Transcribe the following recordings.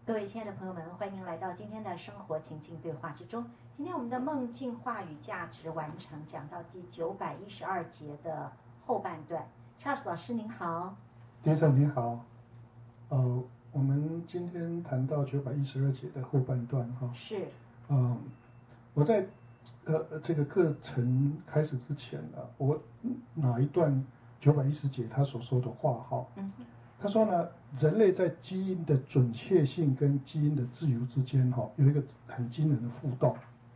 各位亲爱的朋友们，欢迎来到今天的生活情境对话之中。今天我们的梦境话语价值完成讲到第912节的后半段。Charles 老师您好。 先生您好。我们今天谈到912节的后半段哈。 是。 我在这个课程开始之前呢，我哪一段910节他所说的话哈。他说呢，人类在基因的准确性跟基因的自由之间哈，有一个很惊人的互动。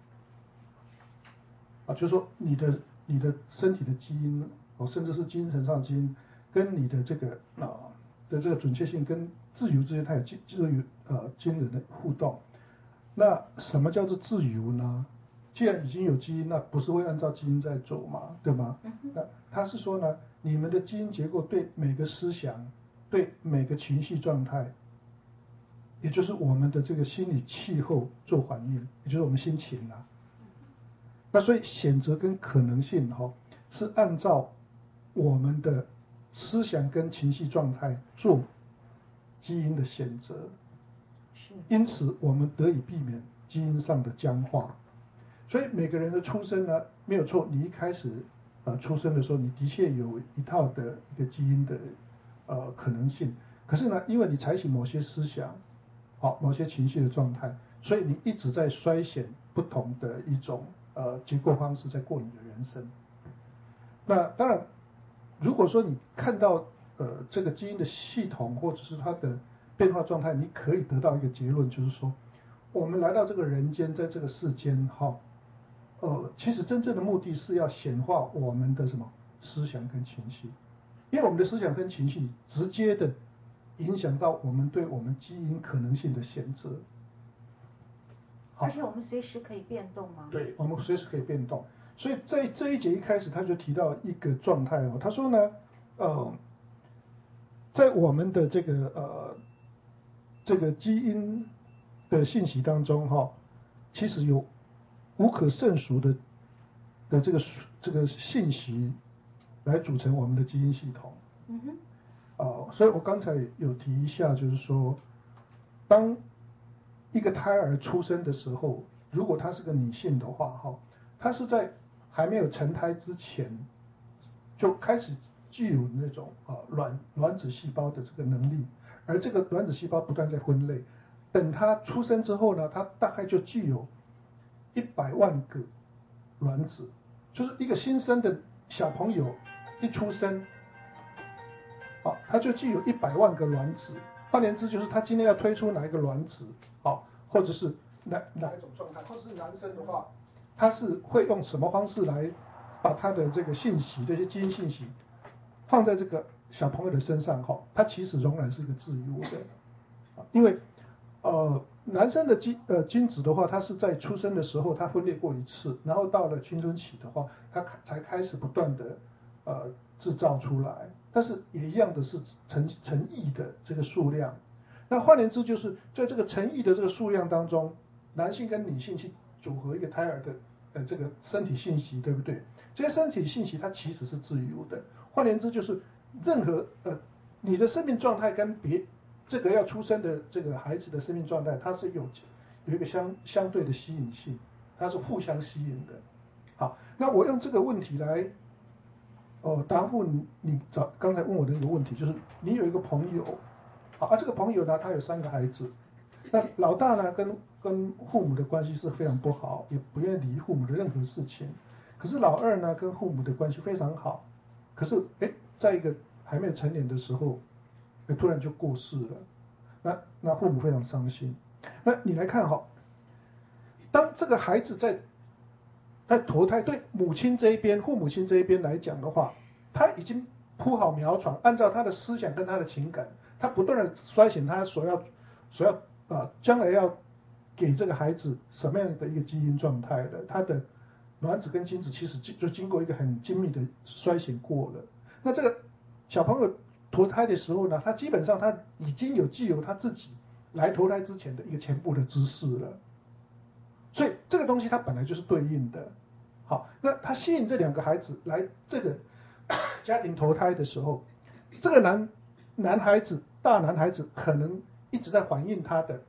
就是说你的身体的基因甚至是精神上的基因，跟你的这个的这个准确性跟自由之间，它有惊人的互动。那什么叫做自由呢？既然已经有基因，那不是会按照基因在走嘛，对吗？那他是说呢，你们的基因结构对每个思想，对每个情绪状态，也就是我们的这个心理气候做反应，也就是我们心情啊。那所以选择跟可能性是按照我们的思想跟情绪状态做基因的选择，因此我们得以避免基因上的僵化。所以每个人的出生呢，没有错，你一开始出生的时候，你的确有一套的一个基因的可能性。可是呢，因为你采取某些思想，某些情绪的状态，所以你一直在筛选不同的一种结构方式在过你的人生。那当然，如果说你看到这个基因的系统或者是它的变化状态，你可以得到一个结论，就是说，我们来到这个人间，在这个世间其实真正的目的是要显化我们的什么思想跟情绪，因为我们的思想跟情绪直接的影响到我们对我们基因可能性的选择。 而且我们随时可以变动吗？ 对，我们随时可以变动。所以在这一节一开始他就提到一个状态他说呢，在我们的这个基因的信息当中其实有无可胜数的这个信息来组成我们的基因系统。所以我刚才有提一下，就是说，当一个胎儿出生的时候，如果她是个女性的话她是在还没有成胎之前就开始具有那种卵子细胞的这个能力，而这个卵子细胞不断在分裂，等她出生之后呢，她大概就具有100万个卵子，就是一个新生的小朋友一出生他就具有100万个卵子。换言之，就是他今天要推出哪一个卵子或者是哪一种状态，或者是男生的话，他是会用什么方式来把他的这个信息，这些基因信息放在这个小朋友的身上他其实仍然是一个自由的。因为男生的精子的话，它是在出生的时候它分裂过一次，然后到了青春期的话，它才开始不断的制造出来，但是也一样的是成亿的这个数量。那换言之，就是在这个成亿的这个数量当中，男性跟女性去组合一个胎儿的这个身体信息，对不对？这些身体信息它其实是自由的。换言之，就是任何你的生命状态跟这个要出生的这个孩子的生命状态，它是有一个相对的吸引性，它是互相吸引的。好，那我用这个问题来答复你刚才问我的一个问题，就是你有一个朋友，这个朋友呢，他有3个孩子，那老大呢跟父母的关系是非常不好，也不愿意理父母的任何事情。可是老二呢跟父母的关系非常好，可是在一个还没有成年的时候，突然就过世了，那父母非常伤心。那你来看当这个孩子在投胎，对母亲这一边，父母亲这一边来讲的话，他已经铺好苗床，按照他的思想跟他的情感，他不断的筛选他所要将来要给这个孩子什么样的一个基因状态的，他的卵子跟精子其实就经过一个很精密的筛选过了。那这个小朋友投胎的时候呢，他基本上他已经具有他自己来投胎之前的一个全部的知识了。所以这个东西它本来就是对应的。好，那他吸引这2个孩子来这个家庭投胎的时候，这个大男孩子可能一直在反映他的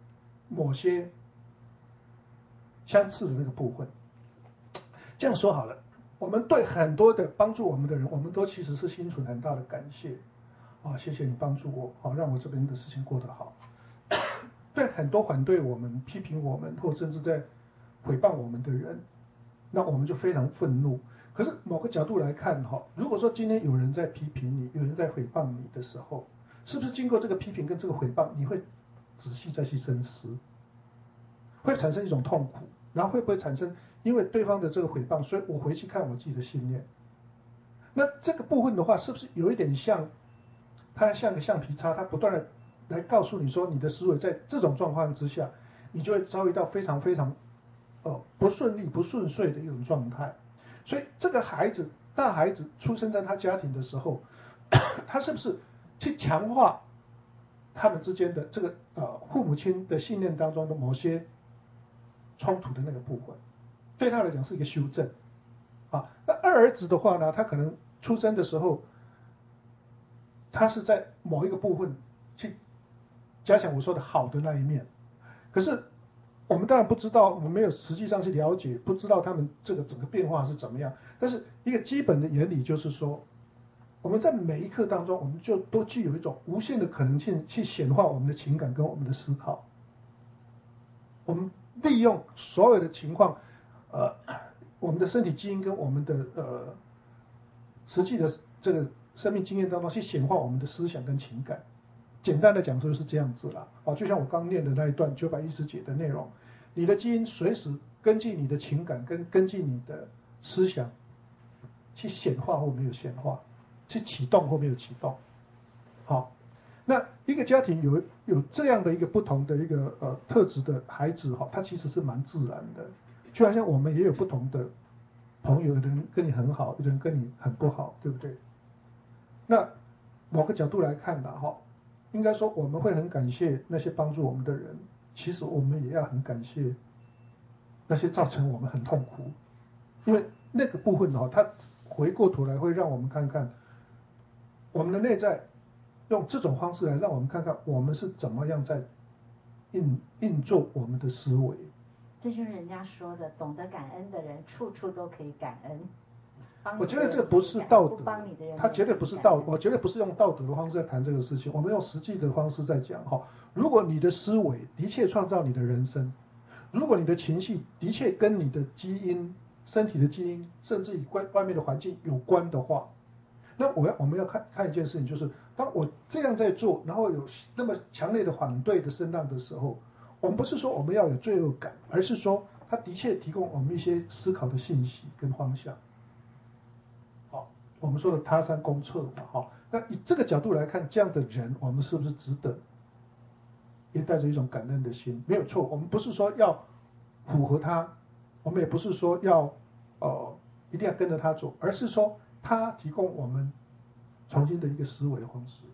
某些相似的那个部分。这样说好了，我们对很多的帮助我们的人，我们都其实是心存很大的感谢啊，谢谢你帮助我，好让我这边的事情过得好。对很多反对我们、批评我们，或甚至在诽谤我们的人，那我们就非常愤怒。可是某个角度来看哈，如果说今天有人在批评你，有人在诽谤你的时候，是不是经过这个批评跟这个诽谤，你会仔细再去深思，会产生一种痛苦，然后会不会产生因为对方的这个诽谤，所以我回去看我自己的信念。那这个部分的话，是不是有一点像，它像个橡皮擦，它不断的来告诉你说，你的思维在这种状况之下，你就会遭遇到非常非常不顺利、不顺遂的一种状态。所以这个孩子，大孩子出生在他家庭的时候，他是不是去强化他们之间的这个父母亲的信念当中的某些冲突的那个部分，对他来讲是一个修正啊。那二儿子的话呢，他可能出生的时候，他是在某一个部分去加强我说的好的那一面，可是我们当然不知道，我们没有实际上去了解，不知道他们这个整个变化是怎么样。但是一个基本的原理就是说，我们在每一刻当中，我们就都具有一种无限的可能性去显化我们的情感跟我们的思考。我们利用所有的情况，我们的身体基因跟我们的实际的这个生命经验当中去显化我们的思想跟情感。简单的讲就是这样子啦，就像我刚念的那一段910节的内容，你的基因随时根据你的情感根据你的思想去显化或没有显化，去启动或没有启动。好，那一个家庭有这样的一个不同的一个特质的孩子哈，他其实是蛮自然的，就好像我们也有不同的朋友，有的人跟你很好，有的人跟你很不好，对不对？那某个角度来看呢，应该说我们会很感谢那些帮助我们的人，其实我们也要很感谢那些造成我们很痛苦，因为那个部分它回过头来会让我们看看我们的内在，用这种方式来让我们看看我们是怎么样在运作我们的思维。 这就是人家说的，懂得感恩的人，处处都可以感恩。 我觉得这不是道德，他绝对不是道，我绝对不是用道德的方式在谈这个事情，我们用实际的方式在讲哈。如果你的思维的确创造你的人生，如果你的情绪的确跟你的基因、身体的基因，甚至于外面的环境有关的话，那我们要看一件事情，就是当我这样在做，然后有那么强烈的反对的声浪的时候，我们不是说我们要有罪恶感，而是说它的确提供我们一些思考的信息跟方向。我们说的他山公厕嘛，那以这个角度来看，这样的人，我们是不是值得也带着一种感恩的心？没有错，我们不是说要符合他，我们也不是说要一定要跟着他走，而是说他提供我们重新的一个思维的方式。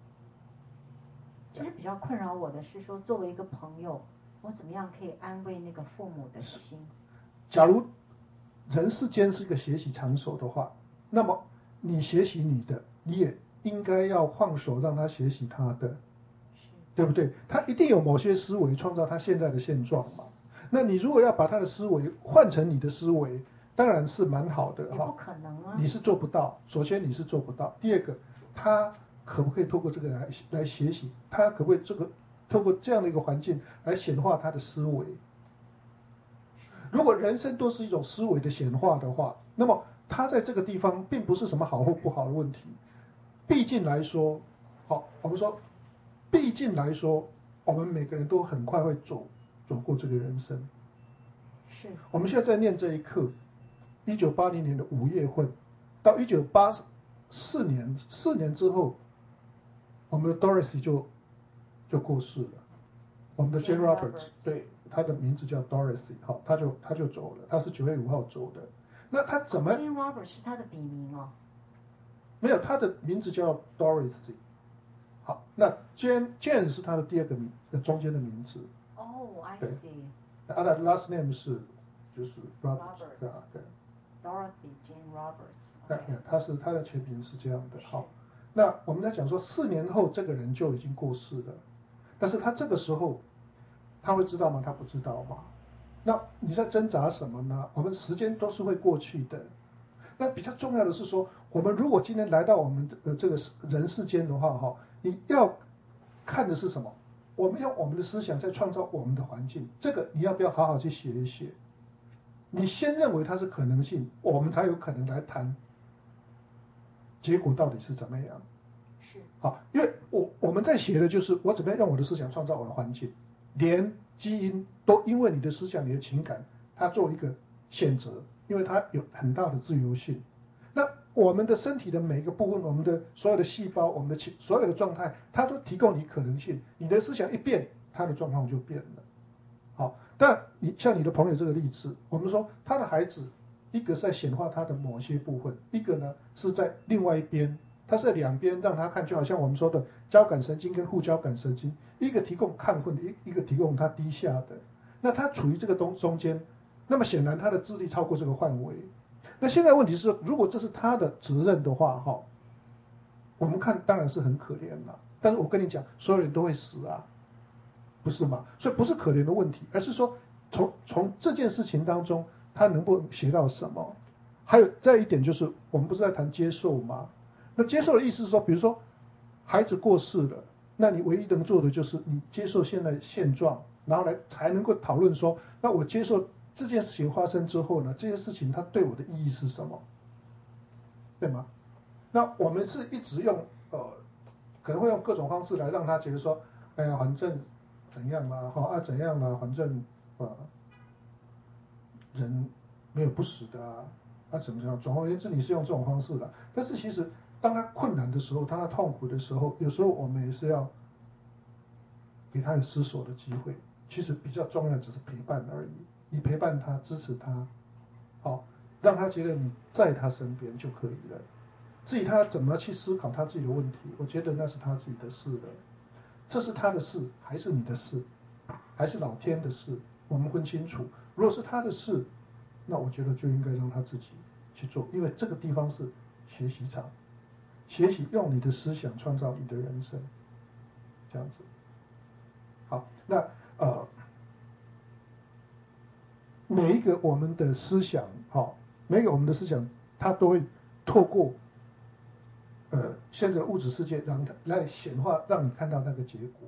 其实比较困扰我的是说，作为一个朋友，我怎么样可以安慰那个父母的心？ 假如人世间是一个学习场所的话，那么你学习你的，你也应该要放手让他学习他的，对不对？他一定有某些思维创造他现在的现状嘛。那你如果要把他的思维换成你的思维，当然是蛮好的哈。也不可能啊。 你是做不到，首先你是做不到。第二个，他可不可以透过这个来学习？他可不可以透过这样的一个环境来显化他的思维？如果人生都是一种思维的显化的话，那么他在这个地方并不是什么好或不好的问题。毕竟来说，我们说，毕竟来说，我们每个人都很快会走过这个人生。 是。 我们现在在念这一课，1980年的5月份到1984年，4年之后，我们的 Dorothy 就过世了。我们的 Jane Roberts 对。他的名字叫 Dorothy， 他就走了，他是9月5号走的。那他怎么 ？Jane Roberts 是他的笔名哦。 没有，他的名字叫 Dorothy。好，那 Jane 是他的第二个中间的名字。 哦 I see。 他的 last name 就是 Roberts 对。 Dorothy Jane Roberts。 对，他的全名是这样的。好，那我们在讲说4年后这个人就已经过世了，但是他这个时候。 他会知道吗？他不知道吗？那你在挣扎什么呢？我们时间都是会过去的。那比较重要的是说，我们如果今天来到我们的这个人世间的话，哈，你要看的是什么？我们用我们的思想在创造我们的环境，这个你要不要好好去写一写？你先认为它是可能性，我们才有可能来谈结果到底是怎么样。 是。 好，因为我们在写的就是我怎么样用我的思想创造我的环境，连基因都因为你的思想、你的情感，它做一个选择，因为它有很大的自由性。那我们的身体的每一个部分，我们的所有的细胞，我们的所有的状态，它都提供你可能性。你的思想一变，它的状况就变了。好，但像你的朋友这个例子，我们说他的孩子，一个是在显化他的某些部分，一个呢是在另外一边，它是在两边让他看，就好像我们说的交感神经跟副交感神经，一个提供亢奋的，一个提供他低下的，那他处于这个中间，那么显然他的智力超过这个范围。那现在问题是，如果这是他的责任的话，哈，我们看当然是很可怜了，但是我跟你讲，所有人都会死啊。不是吗？所以不是可怜的问题，而是说从这件事情当中，他能不能学到什么？还有再一点就是，我们不是在谈接受吗？那接受的意思是说，比如说孩子过世了，那你唯一能做的就是你接受现在现状，然后才能够讨论说，那我接受这件事情发生之后呢，这件事情它对我的意义是什么？对吗？那我们是一直用可能会用各种方式来让他觉得说，哎呀，反正怎样啦，怎样啦，反正人没有不死的怎么样？总而言之，你是用这种方式的。但是其实，当他困难的时候，当他痛苦的时候，有时候我们也是要给他有思索的机会。其实比较重要只是陪伴而已，你陪伴他，支持他，让他觉得你在他身边就可以了。至于他怎么去思考他自己的问题，我觉得那是他自己的事了。这是他的事，还是你的事，还是老天的事？我们分清楚。如果是他的事，那我觉得就应该让他自己去做，因为这个地方是学习场，学习用你的思想创造你的人生，这样子。好，那每一个我们的思想，每一个我们的思想，它都会透过现在的物质世界来显化，让你看到那个结果。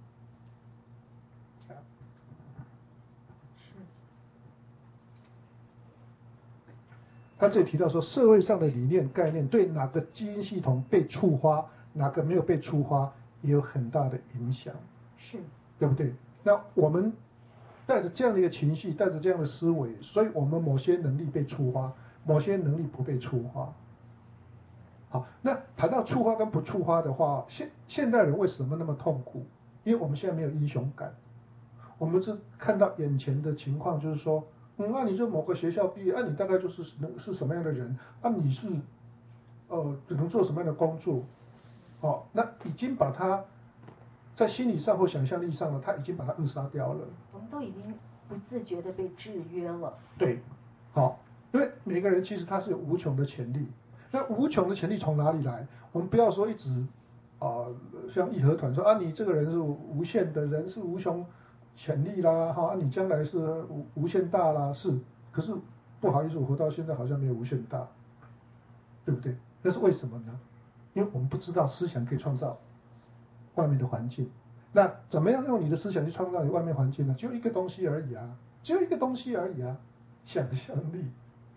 他这里提到说，社会上的理念概念对哪个基因系统被触发，哪个没有被触发，也有很大的影响， 是， 对不对？那我们带着这样的一个情绪，带着这样的思维，所以我们某些能力被触发，某些能力不被触发。好，那谈到触发跟不触发的话，现代人为什么那么痛苦？因为我们现在没有英雄感，我们是看到眼前的情况，就是说，那你就某个学校毕业，你大概就是是什么样的人，你是只能做什么样的工作，那已经把他在心理上或想象力上呢，他已经把他扼杀掉了。 我们都已经不自觉的被制约了。 对，好，因为每个人其实他是有无穷的潜力，那无穷的潜力从哪里来？我们不要说一直像义和团说你这个人是无限的，人是无穷潜力啦，你将来是无限大啦，是，可是不好意思，我活到现在好像没有无限大，对不对？那是为什么呢？因为我们不知道思想可以创造外面的环境。那怎么样用你的思想去创造你外面环境呢？只有一个东西而已啊，只有一个东西而已啊，想象力。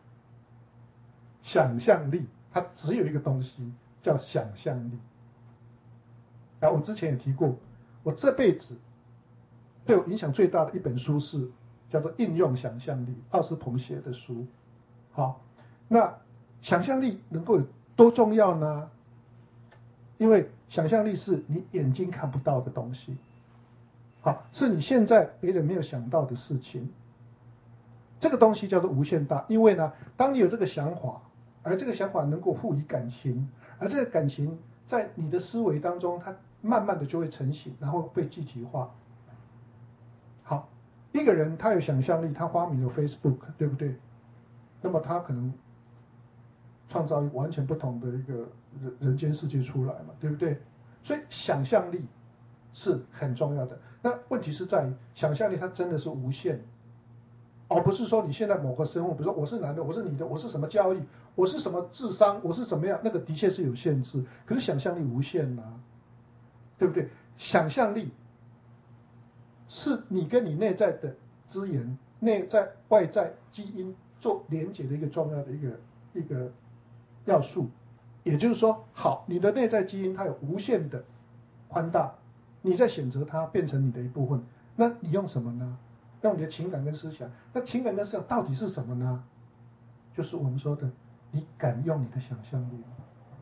想象力，它只有一个东西叫想象力。我之前也提过，我这辈子对我影响最大的一本书是叫做《应用想象力》，奥斯鹏写的书。好，那想象力能够有多重要呢？因为想象力是你眼睛看不到的东西，是你现在别人没有想到的事情。这个东西叫做无限大，因为呢，当你有这个想法，而这个想法能够赋予感情，而这个感情在你的思维当中，它慢慢的就会成型，然后被具体化。好，一个人他有想象力，他发明了 Facebook， 对不对？那么他可能创造一个完全不同的一个人间世界出来嘛，对不对？所以想象力是很重要的。 那问题是在于想象力它真的是无限，而不是说你现在某个生物，比如说我是男的，我是女的，我是什么教育，我是什么智商，我是怎么样，那个的确是有限制，可是想象力无限啊，对不对？想象力是你跟你内在的资源、内在外在基因做连结的一个重要的一个要素。也就是说，好，你的内在基因它有无限的宽大，你在选择它变成你的一部分，那你用什么呢？用你的情感跟思想。那情感跟思想到底是什么呢？就是我们说的，你敢用你的想象力吗？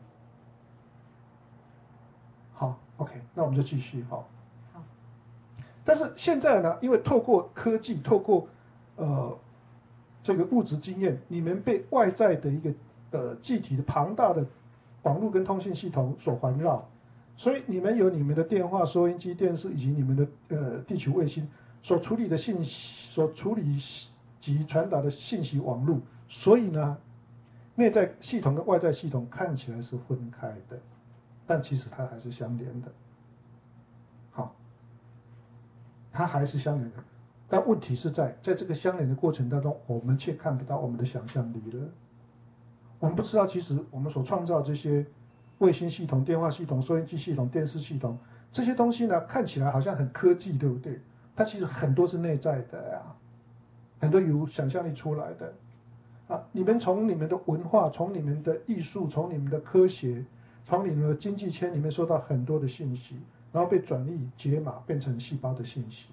好 ，OK， 那我们就继续哈。好。但是现在呢，因为透过科技，透过这个物质经验，你们被外在的一个具体的庞大的网络跟通信系统所环绕，所以你们有你们的电话、收音机、电视以及你们的地球卫星所处理的信息、所处理及传达的信息网络，所以呢，内在系统跟外在系统看起来是分开的，但其实它还是相连的。好，它还是相连的，但问题是在这个相连的过程当中，我们却看不到我们的想象力了。我们不知道，其实我们所创造这些卫星系统、电话系统、收音机系统、电视系统这些东西呢，看起来好像很科技，对不对？它其实很多是内在的呀，很多由想象力出来的啊。你们从你们的文化、从你们的艺术、从你们的科学、从你们的经济圈里面收到很多的信息，然后被转译解码变成细胞的信息。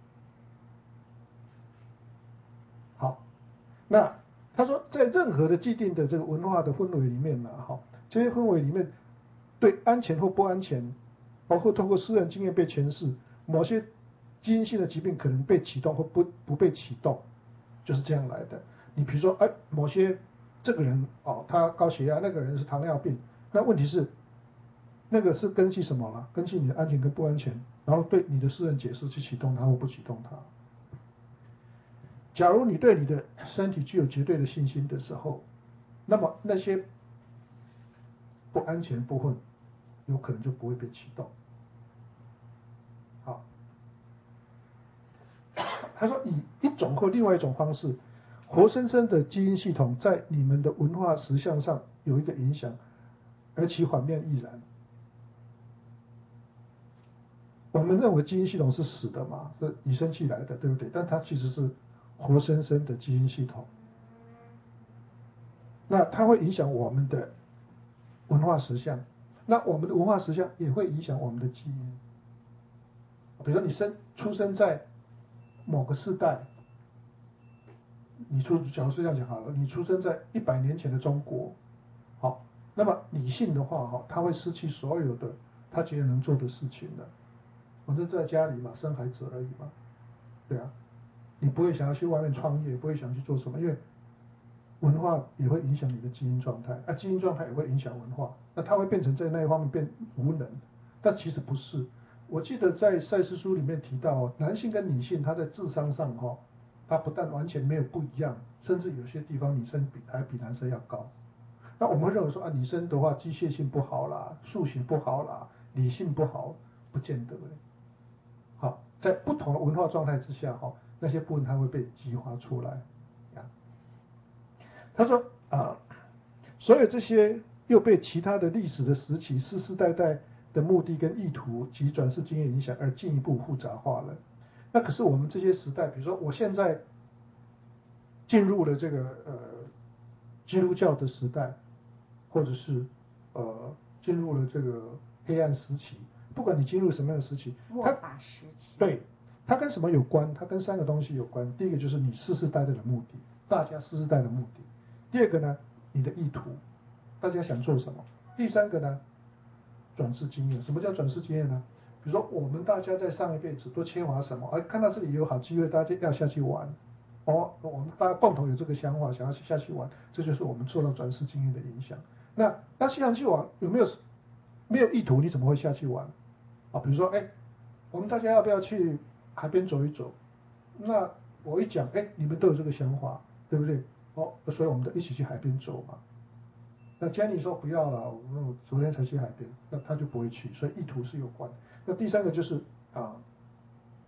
好，那他说，在任何的既定的这个文化的氛围里面呢，哈，这些氛围里面对安全或不安全，包括透过私人经验被诠释，某些基因性的疾病可能被启动或不被启动，就是这样来的。你比如说，某些这个人哦，他高血压，那个人是糖尿病，那问题是那个是根据什么了？根据你的安全跟不安全，然后对你的私人解释去启动它或不启动它。假如你对你的身体具有绝对的信心的时候，那么那些不安全部分有可能就不会被启动。好，他说以一种或另外一种方式，活生生的基因系统在你们的文化实相上有一个影响，而其反面亦然。我们认为基因系统是死的嘛，是与生俱来的，对不对？但它其实是活生生的基因系统。那它会影响我们的文化实相，那我们的文化实相也会影响我们的基因。比如说你出生在某个世代，假如是这样讲好了，你出生在100年前的中国，好，那么女性的话哈，她会失去所有的她觉得能做的事情的。我就在家里嘛，生孩子而已嘛，对啊，你不会想要去外面创业，不会想去做什么，因为文化也会影响你的基因状态，基因状态也会影响文化，那它会变成在那一方面变无能，但其实不是。我记得在赛斯书里面提到，男性跟女性他在智商上他不但完全没有不一样，甚至有些地方女生还比男生要高。那我们会认为说女生的话机械性不好啦，数学不好啦，理性不好，不见得。好，在不同的文化状态之下那些部分它会被激发出来。他说所有这些又被其他的历史的时期世世代代的目的跟意图及转世经验影响而进一步复杂化了。那可是我们这些时代，比如说我现在进入了这个基督教的时代，或者是进入了这个黑暗时期，不管你进入什么样的时期， 末法时期， 对，它跟什么有关？它跟3个东西有关。第一个就是你世世代代的目的，大家世世代的目的。第二个呢，你的意图，大家想做什么？第三个呢，转世经验。什么叫转世经验呢？比如说我们大家在上一辈子都缺乏什么，看到这里有好机会，大家要下去玩。我们大家共同有这个想法，想要下去玩，这就是我们受到转世经验的影响。那下去玩有没有意图？你怎么会下去玩？比如说我们大家要不要去海边走一走？那我一讲，你们都有这个想法，对不对？所以我们就一起去海边走嘛。那 Jenny 说不要了，我昨天才去海边，那他就不会去，所以意图是有关。那第三个就是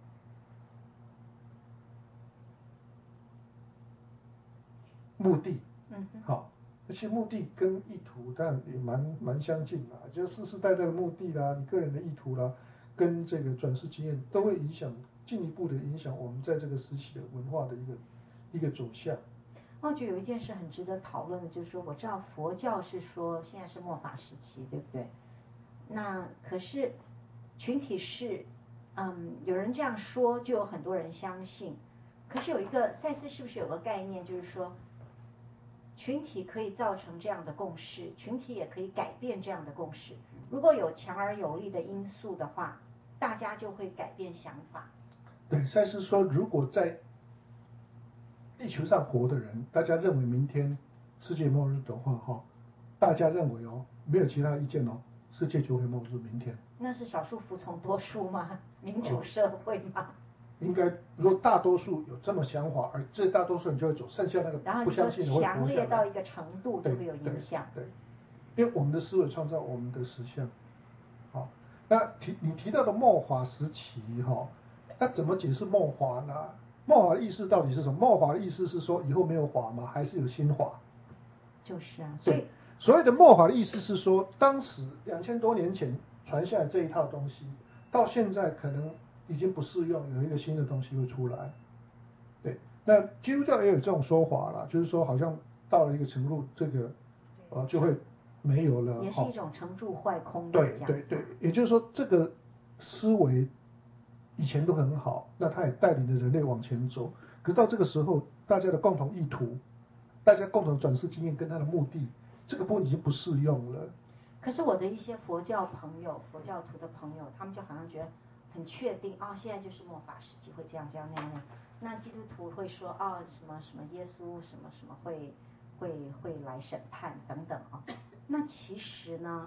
目的， 嗯哼， 好，而且目的跟意图当然也蛮相近啦，就世世代代的目的啦，你个人的意图啦，跟这个转世经验都会进一步的影响我们在这个时期的文化的一个走向。 我觉得有一件事很值得讨论的，就是说我知道佛教是说现在是末法时期，对不对？那可是群体是，有人这样说，就有很多人相信。可是有一个赛斯是不是有个概念，就是说群体可以造成这样的共识，群体也可以改变这样的共识。如果有强而有力的因素的话，大家就会改变想法。 对，赛斯说，如果在地球上活的人，大家认为明天世界末日的话，大家认为没有其他意见世界就会末日明天。 那是少数服从多数吗？民主社会吗？ 应该，如果大多数有这么想法，而这大多数人就会走，剩下那个不相信的会活下来。 强烈到一个程度就会有影响。 对，因为我们的思维创造我们的实相。好，那你提到的末法时期那怎么解释末法呢？末法的意思到底是什么？末法的意思是说以后没有法吗？还是有新法？ 就是啊， 对，所谓的末法的意思是说，当时2000多年前传下来这一套东西，到现在可能已经不适用，有一个新的东西会出来。对，那基督教也有这种说法啦，就是说好像到了一个程度，这个就会没有了。 也是一种成住坏空的对对对，也就是说这个思维以前都很好，那它也带领着人类往前走。可是到这个时候，大家的共同意图，大家共同转世经验跟它的目的，这个部分已经不适用了。 可是我的一些佛教朋友、佛教徒的朋友，他们就好像觉得很确定现在就是末法时期，会这样那样。那基督徒会说什么什么耶稣什么什么会来审判等等那其实呢，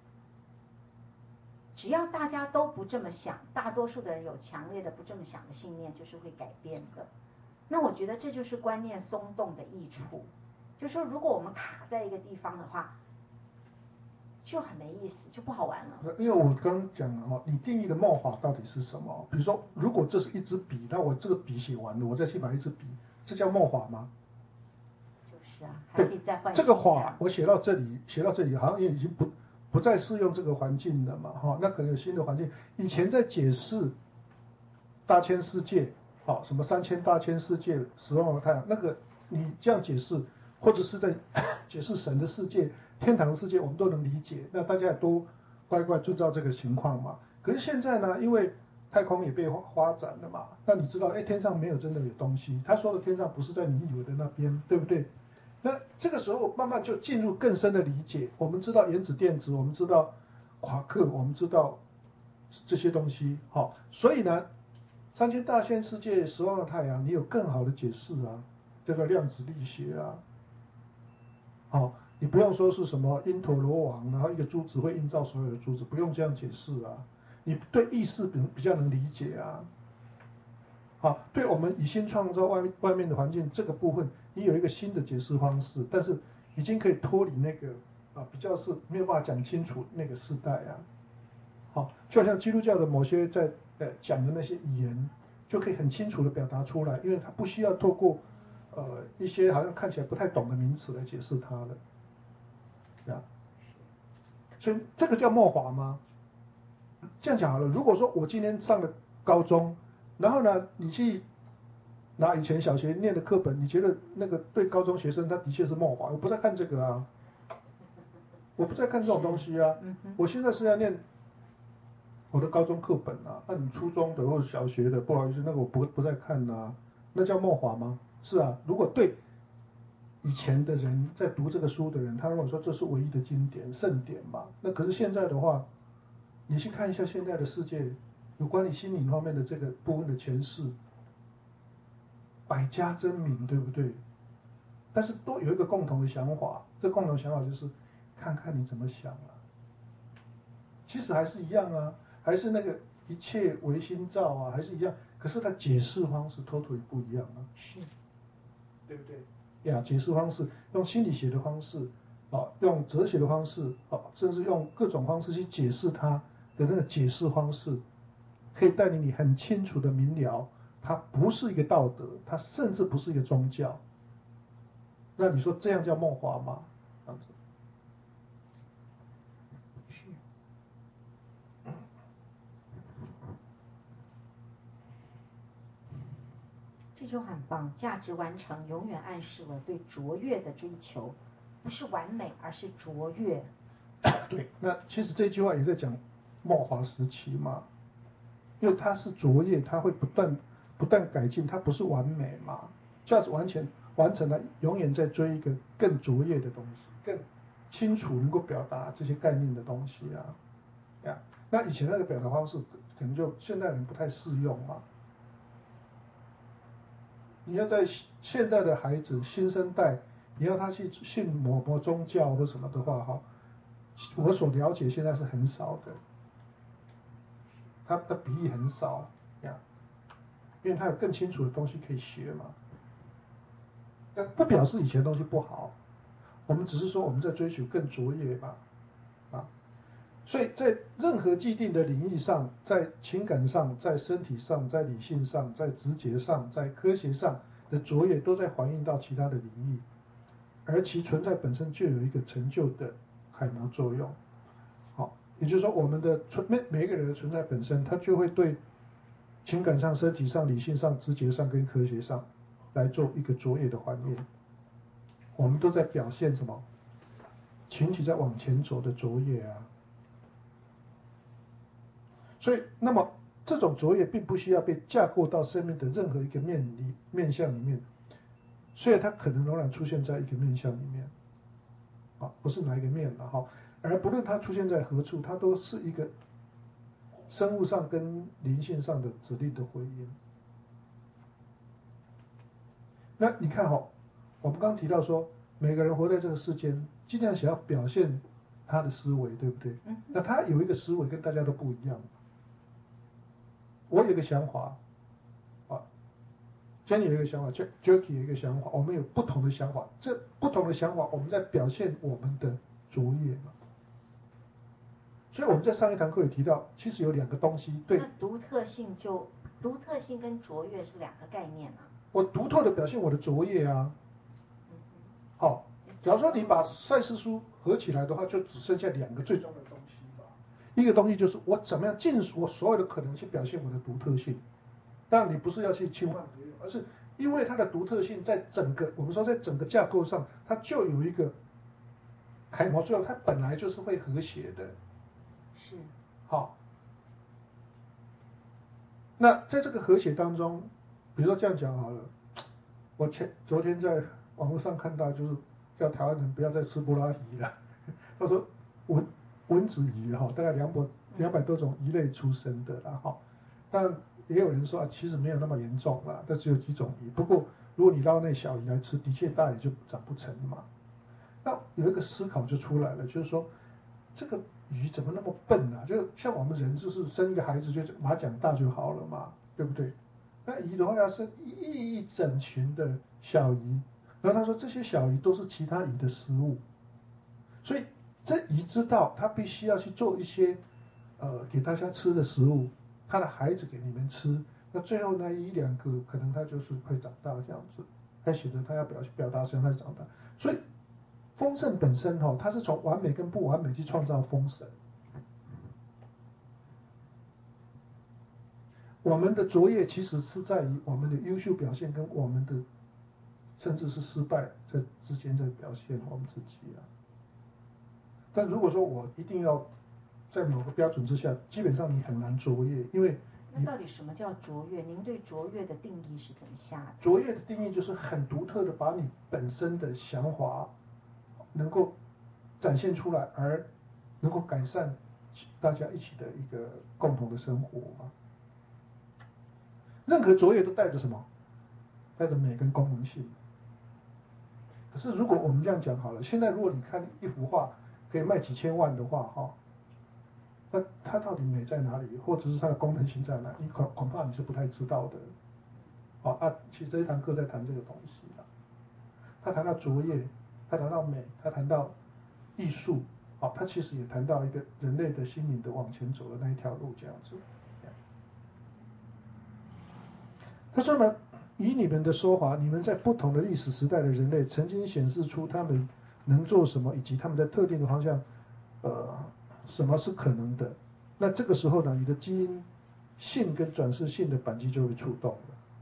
只要大家都不这么想，大多数的人有强烈的不这么想的信念，就是会改变的。那我觉得这就是观念松动的益处，就是说如果我们卡在一个地方的话，就很没意思，就不好玩了。 因为我刚讲了你定义的末法到底是什么？比如说，如果这是一支笔，那我这个笔写完了，我再去买一支笔，这叫末法吗？ 就是啊，还可以再换。 这个法我写到这里，好像也已经不再适用这个环境了嘛，那可能有新的环境。以前在解释大千世界，什么3000大千世界、10万个太阳，那个你这样解释，或者是在解释神的世界、天堂的世界，我们都能理解，那大家也都乖乖遵照这个情况嘛。可是现在呢，因为太空也被发展了嘛，那你知道，天上没有真的有东西，他说的天上不是在你以为的那边，对不对？那这个时候慢慢就进入更深的理解，我们知道原子电子，我们知道夸克，我们知道这些东西，所以呢，3000大千世界、10万个太阳，你有更好的解释啊，叫做量子力学啊，你不用说是什么因陀罗网，然后一个珠子会映照所有的珠子，不用这样解释啊，你对意识比较能理解啊。好，对我们以新创造外面的环境这个部分，你有一个新的解释方式，但是已经可以脱离那个比较是没有办法讲清楚那个时代啊。好，就好像基督教的某些在讲的那些语言，就可以很清楚的表达出来，因为它不需要透过一些好像看起来不太懂的名词来解释它了，所以这个叫末法吗？这样讲好了，如果说我今天上了高中，然后呢，你去拿以前小学念的课本，你觉得那个对高中学生他的确是末法，我不再看这个啊，我不再看这种东西啊，我现在是要念我的高中课本啊，那你初中的或者小学的，不好意思，那个我不再看啊，那叫末法吗？是啊，如果对以前的人在读这个书的人，他如果说这是唯一的经典圣典嘛，那可是现在的话，你去看一下现在的世界，有关于心灵方面的这个部分的诠释，百家争鸣，对不对？但是都有一个共同的想法，这共同想法就是看看你怎么想啊。其实还是一样啊，还是那个一切唯心造啊，还是一样，可是它解释方式 totally 不一样啊。 是， 对不对？解释方式用心理学的方式用哲学的方式甚至用各种方式去解释它的那个解释方式，可以带领你很清楚的明了，它不是一个道德，它甚至不是一个宗教。 那你说这样叫梦华吗？这样子。 是。这句话很棒，价值完成永远暗示了对卓越的追求，不是完美，而是卓越。 对，那其实这句话也在讲梦华时期嘛，因为它是卓越，它会不断改进，它不是完美嘛。价值完成了，永远在追一个更卓越的东西，更清楚能够表达这些概念的东西啊。呀，那以前那个表达方式可能就现代人不太适用嘛。你要在现代的孩子新生代，你要他去信某宗教或什么的话，哈，我所了解现在是很少的，他的比例很少呀，因为他有更清楚的东西可以学嘛。但不表示以前的东西不好，我们只是说我们在追求更卓越嘛，啊，所以在任何既定的领域上，在情感上，在身体上，在理性上，在直觉上，在科学上的卓越，都在反映到其他的领域，而其存在本身就有一个成就的楷模作用。好，也就是说，我们的每一个人的存在本身，它就会对情感上、身体上、理性上、直觉上跟科学上来做一个卓越的还原。我们都在表现什么？群体在往前走的卓越啊。所以，那么这种卓越并不需要被架构到生命的任何一个面向里面，所以它可能仍然出现在一个面向里面，啊，不是哪一个面了哈，而不论它出现在何处，它都是一个生物上跟灵性上的指令的回应。那你看哈，我们刚提到说，每个人活在这个世间，尽量想要表现他的思维，对不对？那他有一个思维跟大家都不一样。我有一个想法，啊，Jenny 有一个想法 ，Jackie 有一个想法，我们有不同的想法，这不同的想法，我们在表现我们的卓越嘛。所以我们在上一堂课也提到，其实有两个东西，对。 那独特性跟卓越是两个概念啊。 我独特的表现我的卓越啊。好，假如说你把赛事书合起来的话，就只剩下两个最重要的东西吧。一个东西就是我怎么样尽我所有的可能去表现我的独特性。当然，你不是要去侵犯别人，而是因为它的独特性，在整个我们说在整个架构上，它就有一个楷模作用，它本来就是会和谐的。 是。 好，那在这个和谐当中，比如说这样讲好了，我昨天在网络上看到，就是叫台湾人不要再吃布拉鱼了。他说蚊子鱼哈，大概200多种鱼类出生的啦哈，但也有人说啊，其实没有那么严重啦，但只有几种鱼。不过如果你捞那小鱼来吃，的确大也就长不成嘛。那有一个思考就出来了，就是说这个鱼怎么那么笨啊？就像我们人就是生一个孩子就把它长大就好了嘛，对不对？那鱼的话要生一整群的小鱼，然后他说这些小鱼都是其他鱼的食物，所以这鱼知道他必须要去做一些给大家吃的食物，他的孩子给你们吃，那最后那一两个可能他就是会长大这样子，他写着他要表达时他长大，所以丰盛本身它是从完美跟不完美去创造丰盛。我们的卓越其实是在于我们的优秀表现跟我们的甚至是失败在之间在表现我们自己啊。但如果说我一定要在某个标准之下，基本上你很难卓越，因为那到底什么叫卓越？您对卓越的定义是怎么下的？ 卓越的定义就是很独特的把你本身的想法能够展现出来，而能够改善大家一起的一个共同的生活嘛。任何卓越都带着什么？带着美跟功能性。可是如果我们这样讲好了，现在如果你看一幅画可以卖几千万的话，哈，那它到底美在哪里，或者是它的功能性在哪里？你恐怕你是不太知道的。好啊，其实这一堂课在谈这个东西的。他谈到卓越，他谈到美，他谈到艺术，好，他其实也谈到一个人类的心灵的往前走的那一条路这样子。他说呢， 以你们的说法，你们在不同的历史时代的人类曾经显示出他们能做什么，以及他们在特定的方向，什么是可能的。那这个时候呢，你的基因性跟转世性的扳机就会触动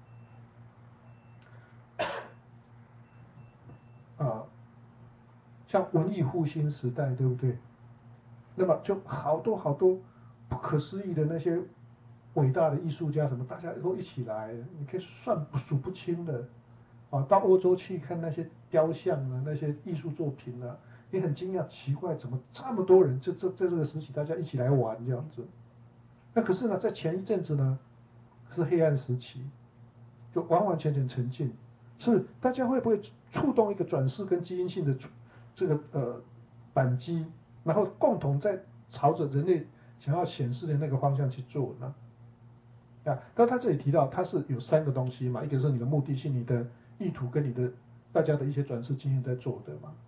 了。像文艺复兴时代，对不对？那么就好多好多不可思议的那些伟大的艺术家，什么大家都一起来，你可以数不清的。到欧洲去看那些雕像啊，那些艺术作品啊，你很惊讶，奇怪，怎么这么多人在这个时期大家一起来玩这样子？那可是呢，在前一阵子呢，是黑暗时期，就完完全全沉浸。是大家会不会触动一个转世跟基因性的这个扳机，然后共同在朝着人类想要显示的那个方向去做呢？但他这里提到，它是有3个东西嘛，一个是你的目的性、你的意图跟你的大家的一些转世经验在做的嘛，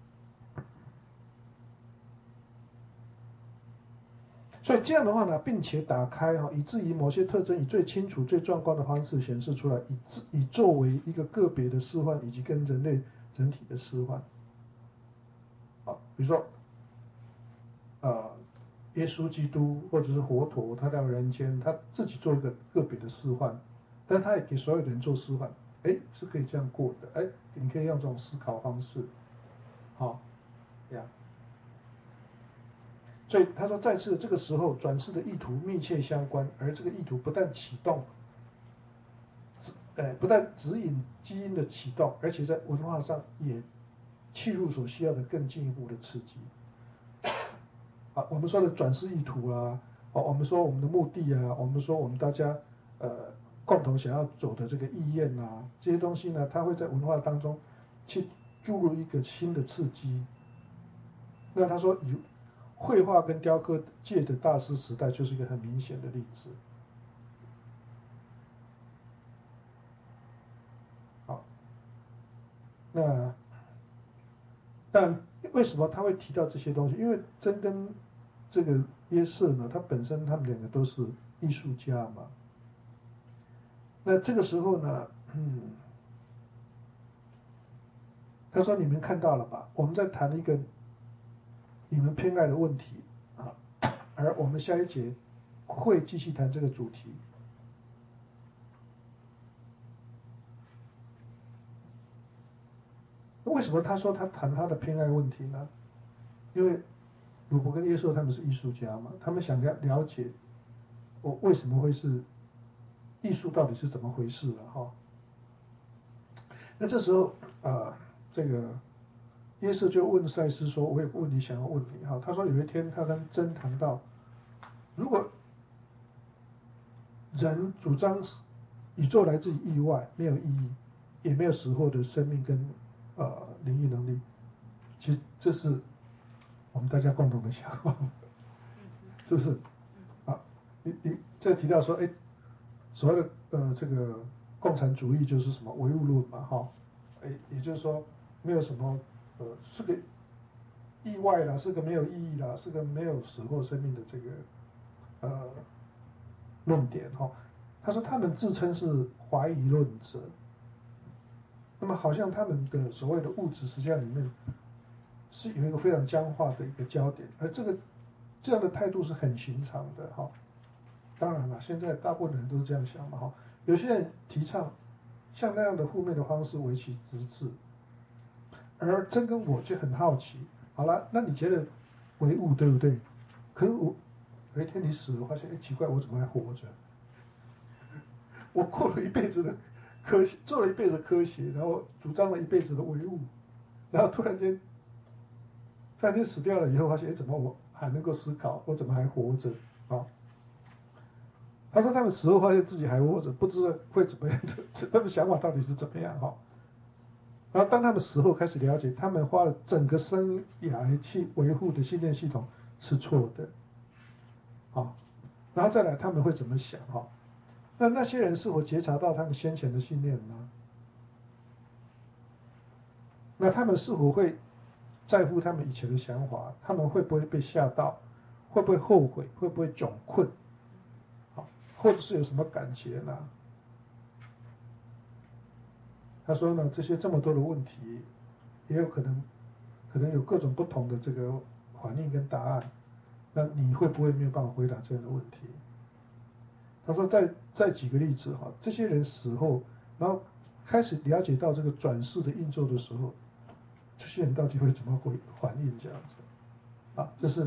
所以这样的话呢，并且打开以至于某些特征以最清楚、最壮观的方式显示出来，以作为一个个别的示范，以及跟人类整体的示范。比如说，耶稣基督或者是佛陀，他到人间，他自己做一个个别的示范，但他也给所有的人做示范，是可以这样过的，你可以用这种思考方式，所以他说，再次这个时候转世的意图密切相关，而这个意图不但启动，不但指引基因的启动，而且在文化上也切入所需要的更进一步的刺激。我们说的转世意图啊，我们说我们的目的啊，我们说我们大家共同想要走的这个意愿啊，这些东西呢，它会在文化当中去注入一个新的刺激。那他说，以绘画跟雕刻界的大师时代就是一个很明显的例子。好，但为什么他会提到这些东西？因为真跟这个约瑟呢，他本身他们2个都是艺术家嘛。那这个时候呢，他说你们看到了吧？我们在谈一个你们偏爱的问题而我们下一节会继续谈这个主题。为什么他说他谈他的偏爱问题呢？因为鲁伯跟耶稣他们是艺术家嘛，他们想要了解我为什么会是艺术到底是怎么回事了那这时候这个耶稣就问赛斯说：“我有个问题想要问你他说有一天他跟真谈到，如果人主张宇宙来自于意外，没有意义，也没有死后的生命跟灵异能力，其实这是我们大家共同的想法，是不是？你这提到说，所谓的这个共产主义就是什么唯物论嘛，也就是说没有什么是个意外啦，是个没有意义啦，是个没有死后生命的这个论点他说他们自称是怀疑论者，那么好像他们的所谓的物质实际上里面是有一个非常僵化的一个焦点，而这样的态度是很寻常的当然了，现在大部分人都是这样想嘛有些人提倡像那样的负面的方式为其直至，而真跟我就很好奇，好了，那你觉得唯物对不对？可是有一天你死了，发现奇怪，我怎么还活着？我过了一辈子的科学，做了一辈子科学，然后主张了一辈子的唯物，然后突然间死掉了以后，发现怎么我还能够思考，我怎么还活着他说他们死后发现自己还活着，不知道会怎么样的，他们想法到底是怎么样然后当他们死后开始了解，他们花了整个生涯去维护的信念系统是错的然后再来他们会怎么想那些人是否觉察到他们先前的信念呢？那他们是否会在乎他们以前的想法？他们会不会被吓到？会不会后悔？会不会窘困？或者是有什么感觉呢？ 他说呢，这些这么多的问题，也有可能有各种不同的这个反应跟答案，那你会不会没有办法回答这样的问题？他说再举个例子哈，这些人死后，然后开始了解到这个转世的运作的时候，这些人到底会怎么反应这样子？啊，这是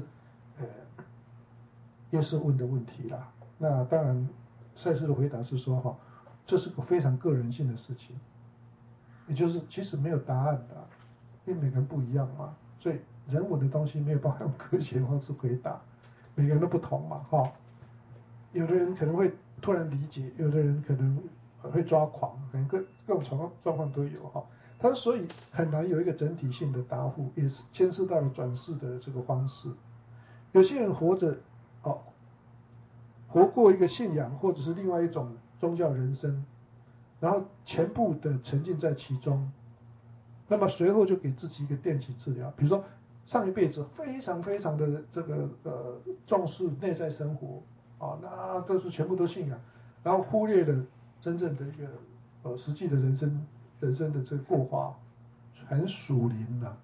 耶稣问的问题啦。那当然，赛斯的回答是说哈，这是个非常个人性的事情，也就是其实没有答案的，因为每个人不一样嘛，所以人文的东西没有办法用科学的方式回答，每个人都不同嘛，哈。有的人可能会突然理解，有的人可能会抓狂，可能各种状况都有哈。他所以很难有一个整体性的答复，也是牵涉到了转世的这个方式。有些人活着，活过一个信仰或者是另外一种宗教人生，然后全部的沉浸在其中，那么随后就给自己一个电击治疗，比如说上一辈子非常非常的这个重视内在生活那都是全部都信仰，然后忽略了真正的一个实际的人生的这个过法，很属灵的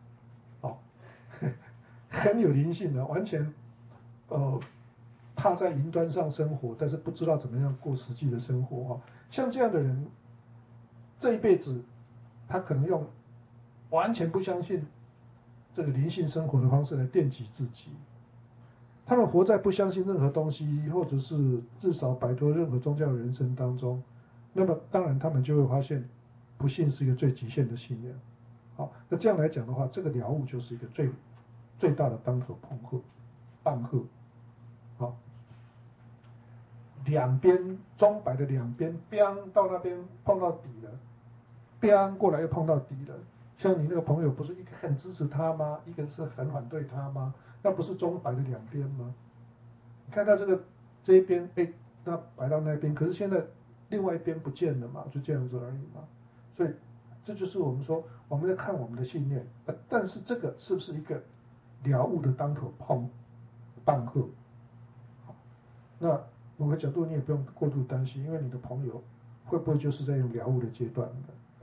很有灵性的，完全踏在云端上生活，但是不知道怎么样过实际的生活像这样的人，这一辈子他可能用完全不相信这个灵性生活的方式来电击自己。他们活在不相信任何东西，或者是至少摆脱任何宗教人生当中，那么当然他们就会发现，不信是一个最极限的信念。好，那这样来讲的话，这个了悟就是一个最大的当头棒喝。好，两边钟摆的两边，biang到那边碰到底了，biang过来又碰到底了。像你那个朋友不是一个很支持他吗？一个是很反对他吗？那不是钟摆的两边吗？你看到这一边，那摆到那边，可是现在另外一边不见了嘛，就这样子而已嘛。所以这就是我们说我们在看我们的信念，但是这个是不是一个了悟的当头棒喝？那某个角度你也不用过度担心，因为你的朋友会不会就是在用了悟的阶段的？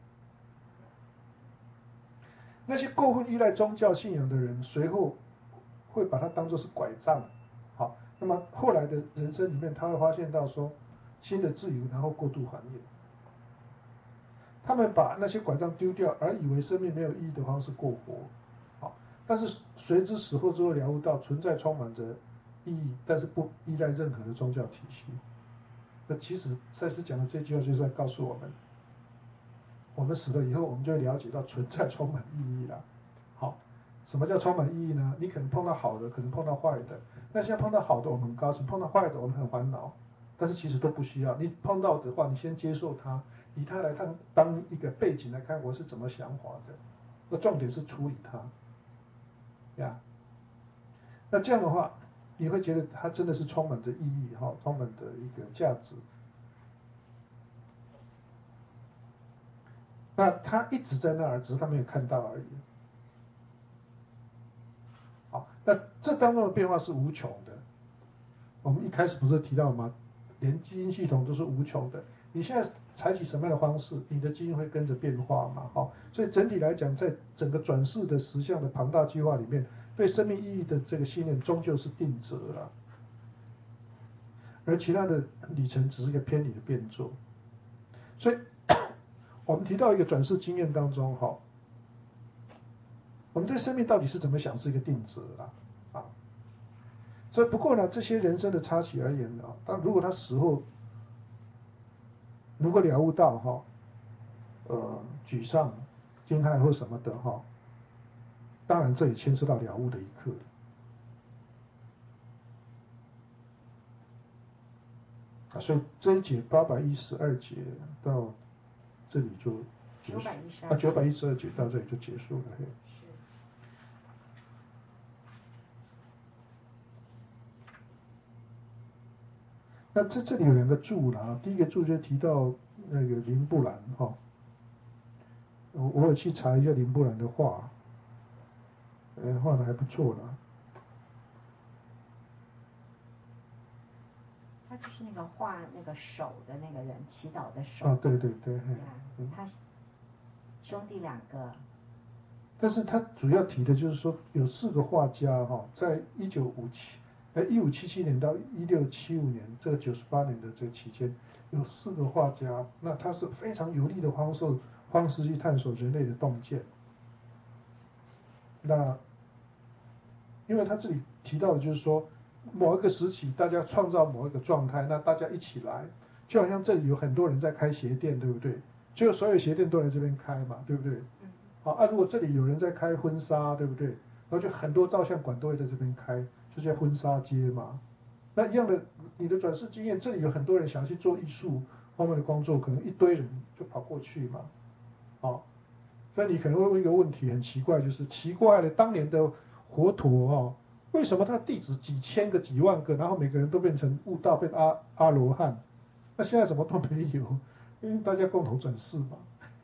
那些过分依赖宗教信仰的人，随后会把它当作是拐杖。好，那么后来的人生里面，他会发现到说新的自由，然后过度反应。他们把那些拐杖丢掉，而以为生命没有意义的方式过活。好，但是随之死后之后了悟到存在充满着意义，但是不依赖任何的宗教体系。那其实赛斯讲的这句话就是在告诉我们，我们死了以后，我们就会了解到存在充满意义了。好，什么叫充满意义呢？你可能碰到好的，可能碰到坏的。那现在碰到好的，我们很高兴；碰到坏的，我们很烦恼。但是其实都不需要。你碰到的话，你先接受它，以它来看，当一个背景来看，我是怎么想法的。那重点是处理它，呀。那这样的话，你会觉得它真的是充满着意义，充满着一个价值。那他一直在那儿，只是他没有看到而已。好，那这当中的变化是无穷的。我们一开始不是提到吗？连基因系统都是无穷的。你现在采取什么样的方式，你的基因会跟着变化嘛？所以整体来讲，在整个转世的实相的庞大计划里面，对生命意义的这个信念终究是定则了，而其他的里程只是一个偏离的变作。所以我们提到一个转世经验当中，我们对生命到底是怎么想，是一个定则啊。所以不过呢，这些人生的插曲而言但如果他死后如果了悟到沮丧、惊骇或什么的当然这也牵涉到了悟的一刻。所以这一节812节到这里就结束，912节到这里就结束了。那这里有两个注了第一个注就提到那个林布兰我有去查一下林布兰的画，画的还不错啦。 他就是那个画那个手的那个人，祈祷的手。 对。 他兄弟2个。 但是他主要提的就是说，有4个画家在1577年到1675年这个98年的这个期间，有4个画家，那他是非常有力的方式去探索人类的洞见。那因为他这里提到的就是说，某一个时期大家创造某一个状态，那大家一起来，就好像这里有很多人在开鞋店，对不对？就所有鞋店都来这边开嘛，对不对？好如果这里有人在开婚纱，对不对？然后就很多照相馆都会在这边开，就叫婚纱街嘛。那一样的，你的转世经验，这里有很多人想要去做艺术方面的工作，可能一堆人就跑过去嘛。所以你可能会问一个问题，很奇怪，就是奇怪了，当年的佛陀为什么他弟子几千个、几万个，然后每个人都变成悟道，变阿罗汉？那现在什么都没有，因为大家共同转世嘛。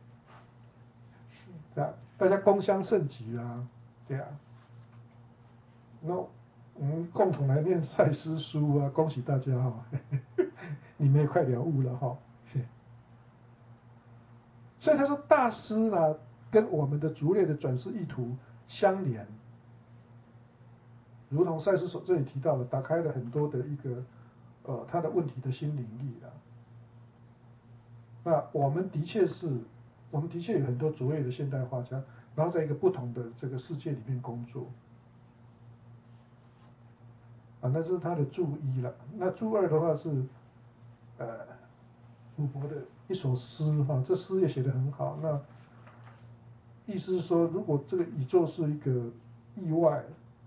对啊，大家共襄盛举啊，对啊。那我们共同来念赛斯书啊，恭喜大家你们也快了悟了所以他说，大师呢跟我们的族类的转世意图相连，如同赛斯所这里提到的，打开了很多的一个他的问题的新领域了。那我们的确有很多卓越的现代画家，然后在一个不同的这个世界里面工作。那这是他的注一了。那注2的话是鲁伯的一首诗这诗也写得很好。那意思是说，如果这个宇宙是一个意外，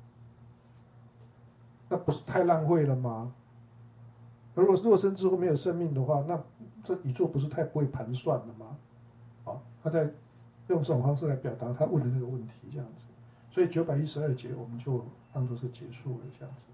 那不是太浪费了吗？如果若生之后没有生命的话，那这宇宙不是太不会盘算了吗？他在用这种方式来表达他问的那个问题，这样子。所以912节我们就当作是结束了，这样子。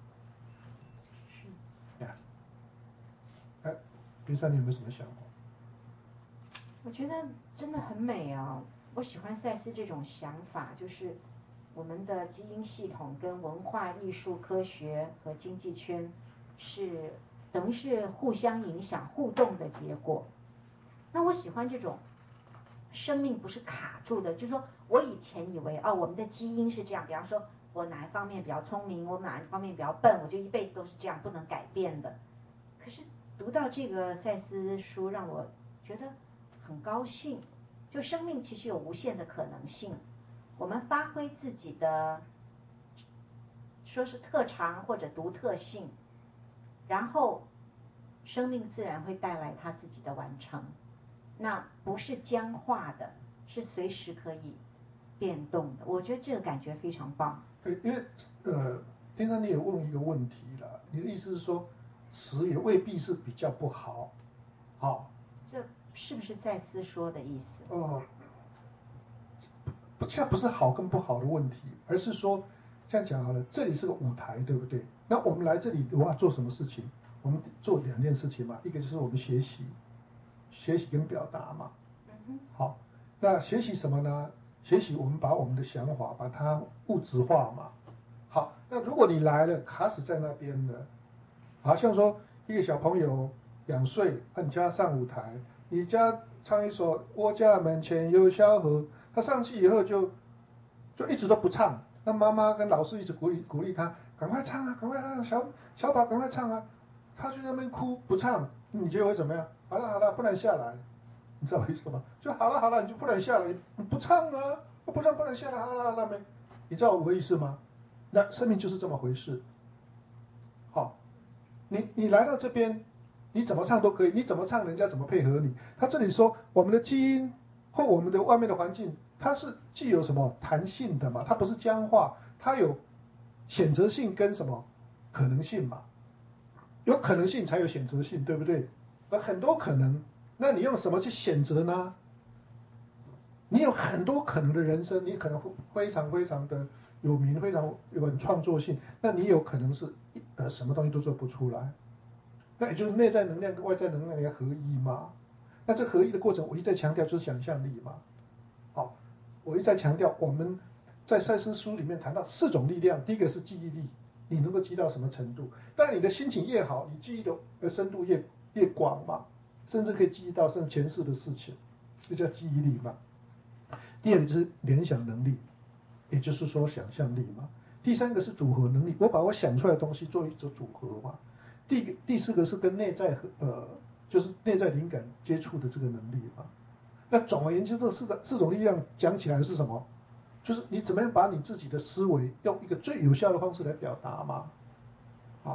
冰山，你有没有什么想法？ 我觉得真的很美我喜欢赛斯这种想法，就是我们的基因系统跟文化艺术科学和经济圈是等于是互相影响互动的结果。那我喜欢这种生命不是卡住的，就是说我以前以为我们的基因是这样，比方说我哪一方面比较聪明，我哪一方面比较笨，我就一辈子都是这样，不能改变的。可是读到这个赛斯书，让我觉得很高兴，就生命其实有无限的可能性，我们发挥自己的说是特长或者独特性，然后生命自然会带来他自己的完成。那不是僵化的，是随时可以变动的。我觉得这个感觉非常棒。 因为天生你也问一个问题了，你的意思是说死也未必是比较不好， 这是不是赛斯说的意思？ 现在不是好跟不好的问题，而是说这样讲好了，这里是个舞台，对不对？那我们来这里的话做什么事情？我们做2件事情嘛，一个就是我们学习跟表达嘛。好，那学习什么呢？学习我们把我们的想法把它物质化嘛。好，那如果你来了卡死在那边了，好像说一个小朋友2岁，你叫他上舞台，你家唱一首我家门前有小河，他上去以后就一直都不唱，那妈妈跟老师一直鼓励他，赶快唱啊，赶快唱，小宝赶快唱啊，他就在那边哭不唱，你觉得会怎么样？好了，不能下来，你知道我意思吗？就好了，你就不能下来，你不唱啊，不唱不能下来，好了，没，你知道我的意思吗？那生命就是这么回事。好，你来到这边，你怎么唱都可以，你怎么唱人家怎么配合你。他这里说我们的基因或我们的外面的环境，它是具有什么弹性的嘛，它不是僵化，它有选择性跟什么可能性嘛，有可能性才有选择性，对不对？很多可能，那你用什么去选择呢？你有很多可能的人生，你可能非常非常的有名，非常有创作性，那你有可能是什么东西都做不出来，那也就是内在能量跟外在能量要合一嘛。那这合一的过程，我一再强调就是想象力嘛。好，我一再强调，我们在赛斯书里面谈到4种力量，第一个是记忆力，你能够记到什么程度？但你的心情越好，你记忆的深度越广嘛，甚至可以记忆到甚至前世的事情，这叫记忆力嘛。 第二个就是联想能力，也就是说想象力嘛。第三个是组合能力，我把我想出来的东西做一种组合嘛。第四个是跟内在就是内在灵感接触的这个能力嘛。那总而言之，这四种力量讲起来是什么？就是你怎么样把你自己的思维用一个最有效的方式来表达嘛。好，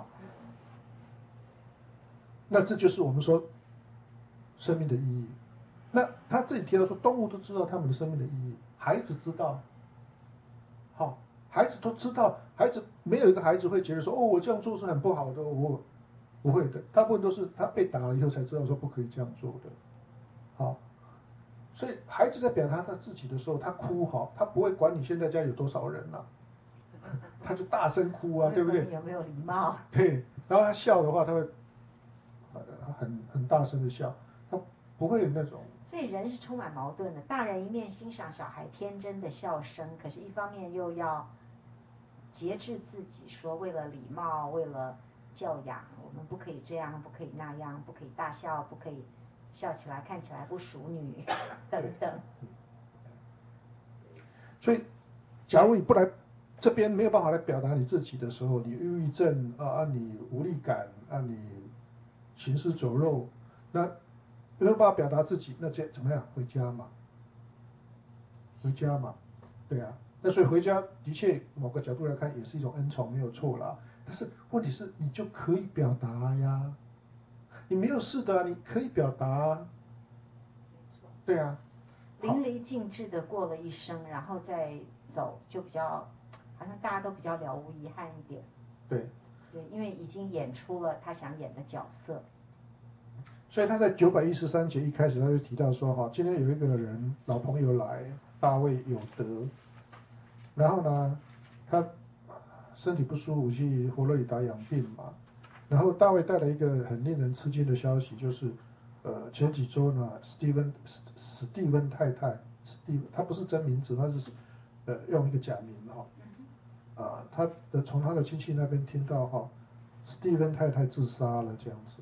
那这就是我们说生命的意义。那他这里提到说，动物都知道他们的生命的意义，孩子知道。好，孩子都知道，孩子没有一个孩子会觉得说，哦，我这样做是很不好的，我不会的，大部分都是他被打了以后才知道说不可以这样做的。好，所以孩子在表达他自己的时候，他哭哈，他不会管你现在家有多少人呐、他就大声哭啊，对不对？ 有没有礼貌？ 对，然后他笑的话，他会很大声的笑，他不会有那种。 所以人是充满矛盾的，大人一面欣赏小孩天真的笑声，可是一方面又要节制自己，说为了礼貌，为了教养，我们不可以这样，不可以那样，不可以大笑，不可以笑起来看起来不淑女等等。 所以，假如你不来这边没有办法来表达你自己的时候，你忧郁症你无力感你行尸走肉，那没有办法表达自己，那这怎么样？回家嘛，回家嘛，对啊。那所以回家的确某个角度来看也是一种恩宠，没有错啦。但是问题是你就可以表达呀，你没有事的你可以表达啊，对啊。 淋漓尽致的过了一生，然后再走，就比较好像大家都比较了无遗憾一点。 对。 对，因为已经演出了他想演的角色。 所以他在913节一开始他就提到说，哈，今天有一个人老朋友来，大卫有德，然后呢，他身体不舒服去佛罗里达养病嘛，然后大卫带来一个很令人吃惊的消息，就是前几周呢，史蒂芬太太，他不是真名字，他是用一个假名哈，他从他的亲戚那边听到哈，史蒂芬太太自杀了这样子。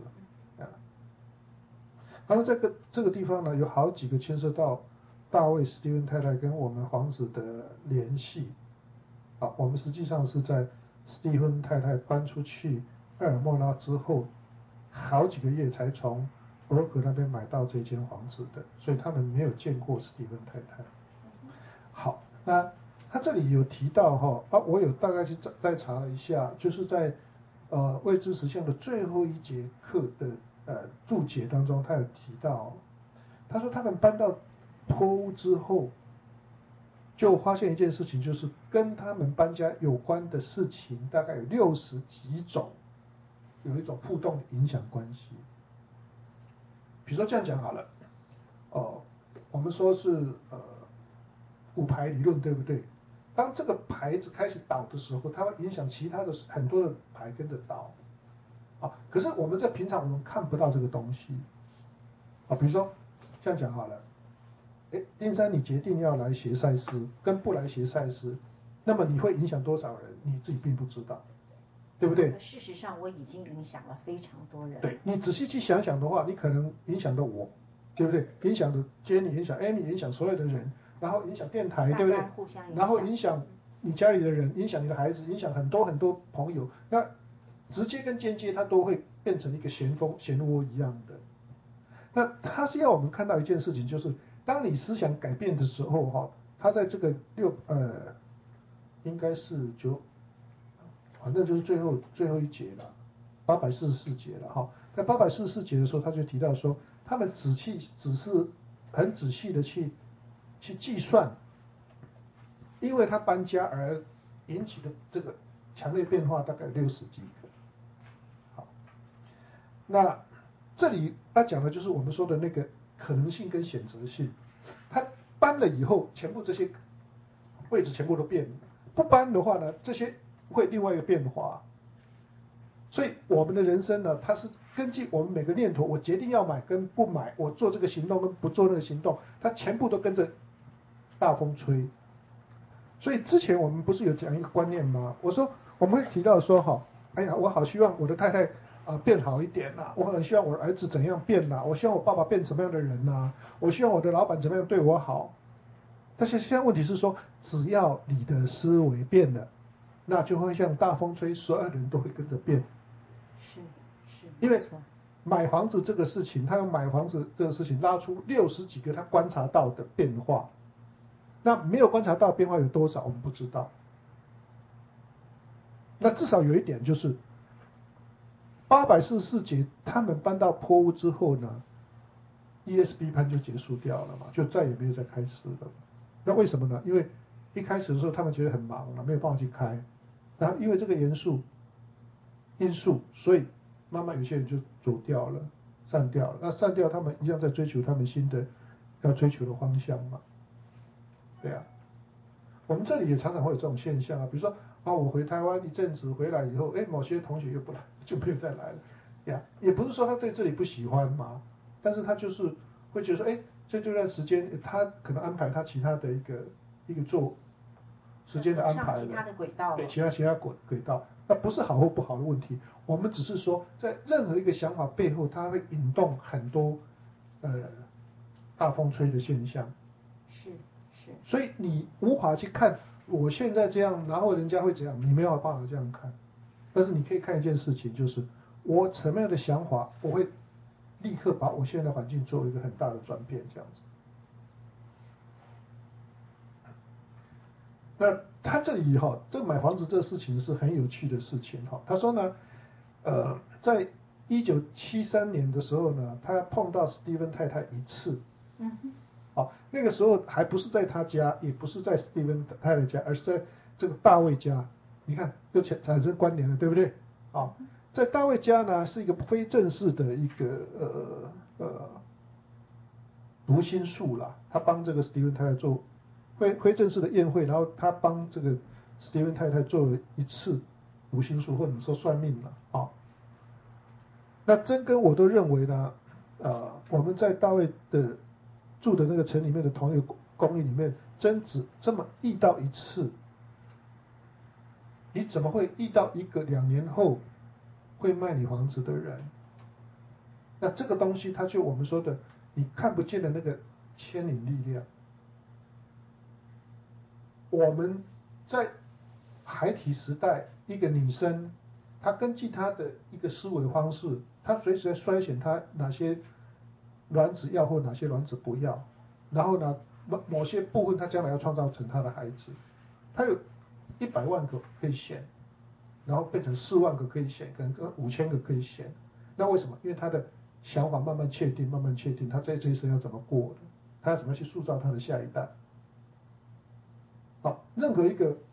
然后这个地方呢，有好几个牵涉到大卫史蒂芬太太跟我们皇子的联系。我们实际上是在史蒂芬太太搬出去埃尔莫拉之后，好几个月才从伯克那边买到这间房子的，所以他们没有见过史蒂芬太太。好，那他这里有提到我有大概去再查了一下，就是在未知实相的最后一节课的注解当中，他有提到，他说他们搬到坡屋之后，就发现一件事情，就是跟他们搬家有关的事情大概有60几种，有一种互动影响关系。比如说这样讲好了，我们说是骨牌理论，对不对？当这个牌子开始倒的时候，它会影响其他的很多的牌跟着倒。可是我们在平常我们看不到这个东西。比如说这样讲好了，丁山你决定要来学赛斯，跟不来学赛斯，那么你会影响多少人，你自己并不知道，对不对？ 事实上我已经影响了非常多人。 对，你仔细去想想的话，你可能影响到我，对不对？影响的 Jenny， 影响 Amy， 影响所有的人，然后影响电台，对不对？ 互相影响， 然后影响你家里的人，影响你的孩子，影响很多很多朋友，那直接跟间接它都会变成一个漩涡一样的。那他是要我们看到一件事情，就是当你思想改变的时候他在这个应该是反正就是最后一节了，844节了在844节的时候，他就提到说，他们只是很仔细的去计算，因为他搬家而引起的这个强烈变化大概60几个。好，那这里他讲的就是我们说的那个可能性跟选择性。他搬了以后，全部这些位置全部都变了；不搬的话呢，这些会另外一个变化。所以我们的人生呢，它是根据我们每个念头，我决定要买跟不买，我做这个行动跟不做那个行动，它全部都跟着大风吹。所以之前我们不是有讲一个观念吗？我说我们会提到说哎呀，我好希望我的太太变好一点我很希望我的儿子怎样变我希望我爸爸变什么样的人我希望我的老板怎么样对我好。 但是现在问题是说，只要你的思维变了，那就会像大风吹，所有人都会跟着变。 是是， 因为没错买房子这个事情，他用买房子这个事情拉出60几个他观察到的变化，那没有观察到变化有多少，我们不知道。那至少有一点就是，844节他们搬到坡屋之后呢，ESB 盘就结束掉了嘛，就再也没有再开始了。那为什么呢？因为一开始的时候他们觉得很忙了，没有办法去开，然后因为这个因素，所以慢慢有些人就走掉了，散掉了。那散掉，他们一样在追求他们新的要追求的方向嘛。对啊，我们这里也常常会有这种现象啊，比如说啊，我回台湾一阵子回来以后，哎，某些同学又不来，就没有再来了。呀，也不是说他对这里不喜欢嘛，但是他就是会觉得说，哎，这段时间他可能安排他其他的一个做时间的安排了， 上其他的轨道了， 对，其他轨道，那不是好或不好的问题，我们只是说，在任何一个想法背后，它会引动很多大风吹的现象。 是是， 所以你无法去看我现在这样，然后人家会怎样，你没有办法这样看。但是你可以看一件事情，就是我什么样的想法，我会立刻把我现在的环境做一个很大的转变，这样子。那他这里哈，这个买房子这个事情是很有趣的事情哈。他说呢，在1973年的时候呢，他碰到史蒂芬太太一次。 嗯哼。 好，那个时候还不是在他家，也不是在史蒂芬太太家，而是在这个大卫家。你看，就产生关联了，对不对？啊，在大卫家呢，是一个非正式的一个读心术啦，他帮这个史蒂芬太太做非正式的宴会，然后他帮这个史蒂芬太太做了一次读心术，或者说算命了啊。那真跟我都认为呢，我们在大卫的住的那个城里面的同一个公寓里面，真只这么遇到一次，你怎么会遇到一个2年后会卖你房子的人？那这个东西，它就我们说的，你看不见的那个牵引力量。我们在孩提时代，一个女生，她根据她的一个思维方式，她随时在筛选她哪些卵子要或哪些卵子不要，然后呢，某些部分她将来要创造成她的孩子，她有100万个可以选，然后变成4万个可以选，跟5000个可以选。那为什么？因为她的想法慢慢确定，慢慢确定，她在这一生要怎么过的，她要怎么去塑造她的下一代。好，任何一个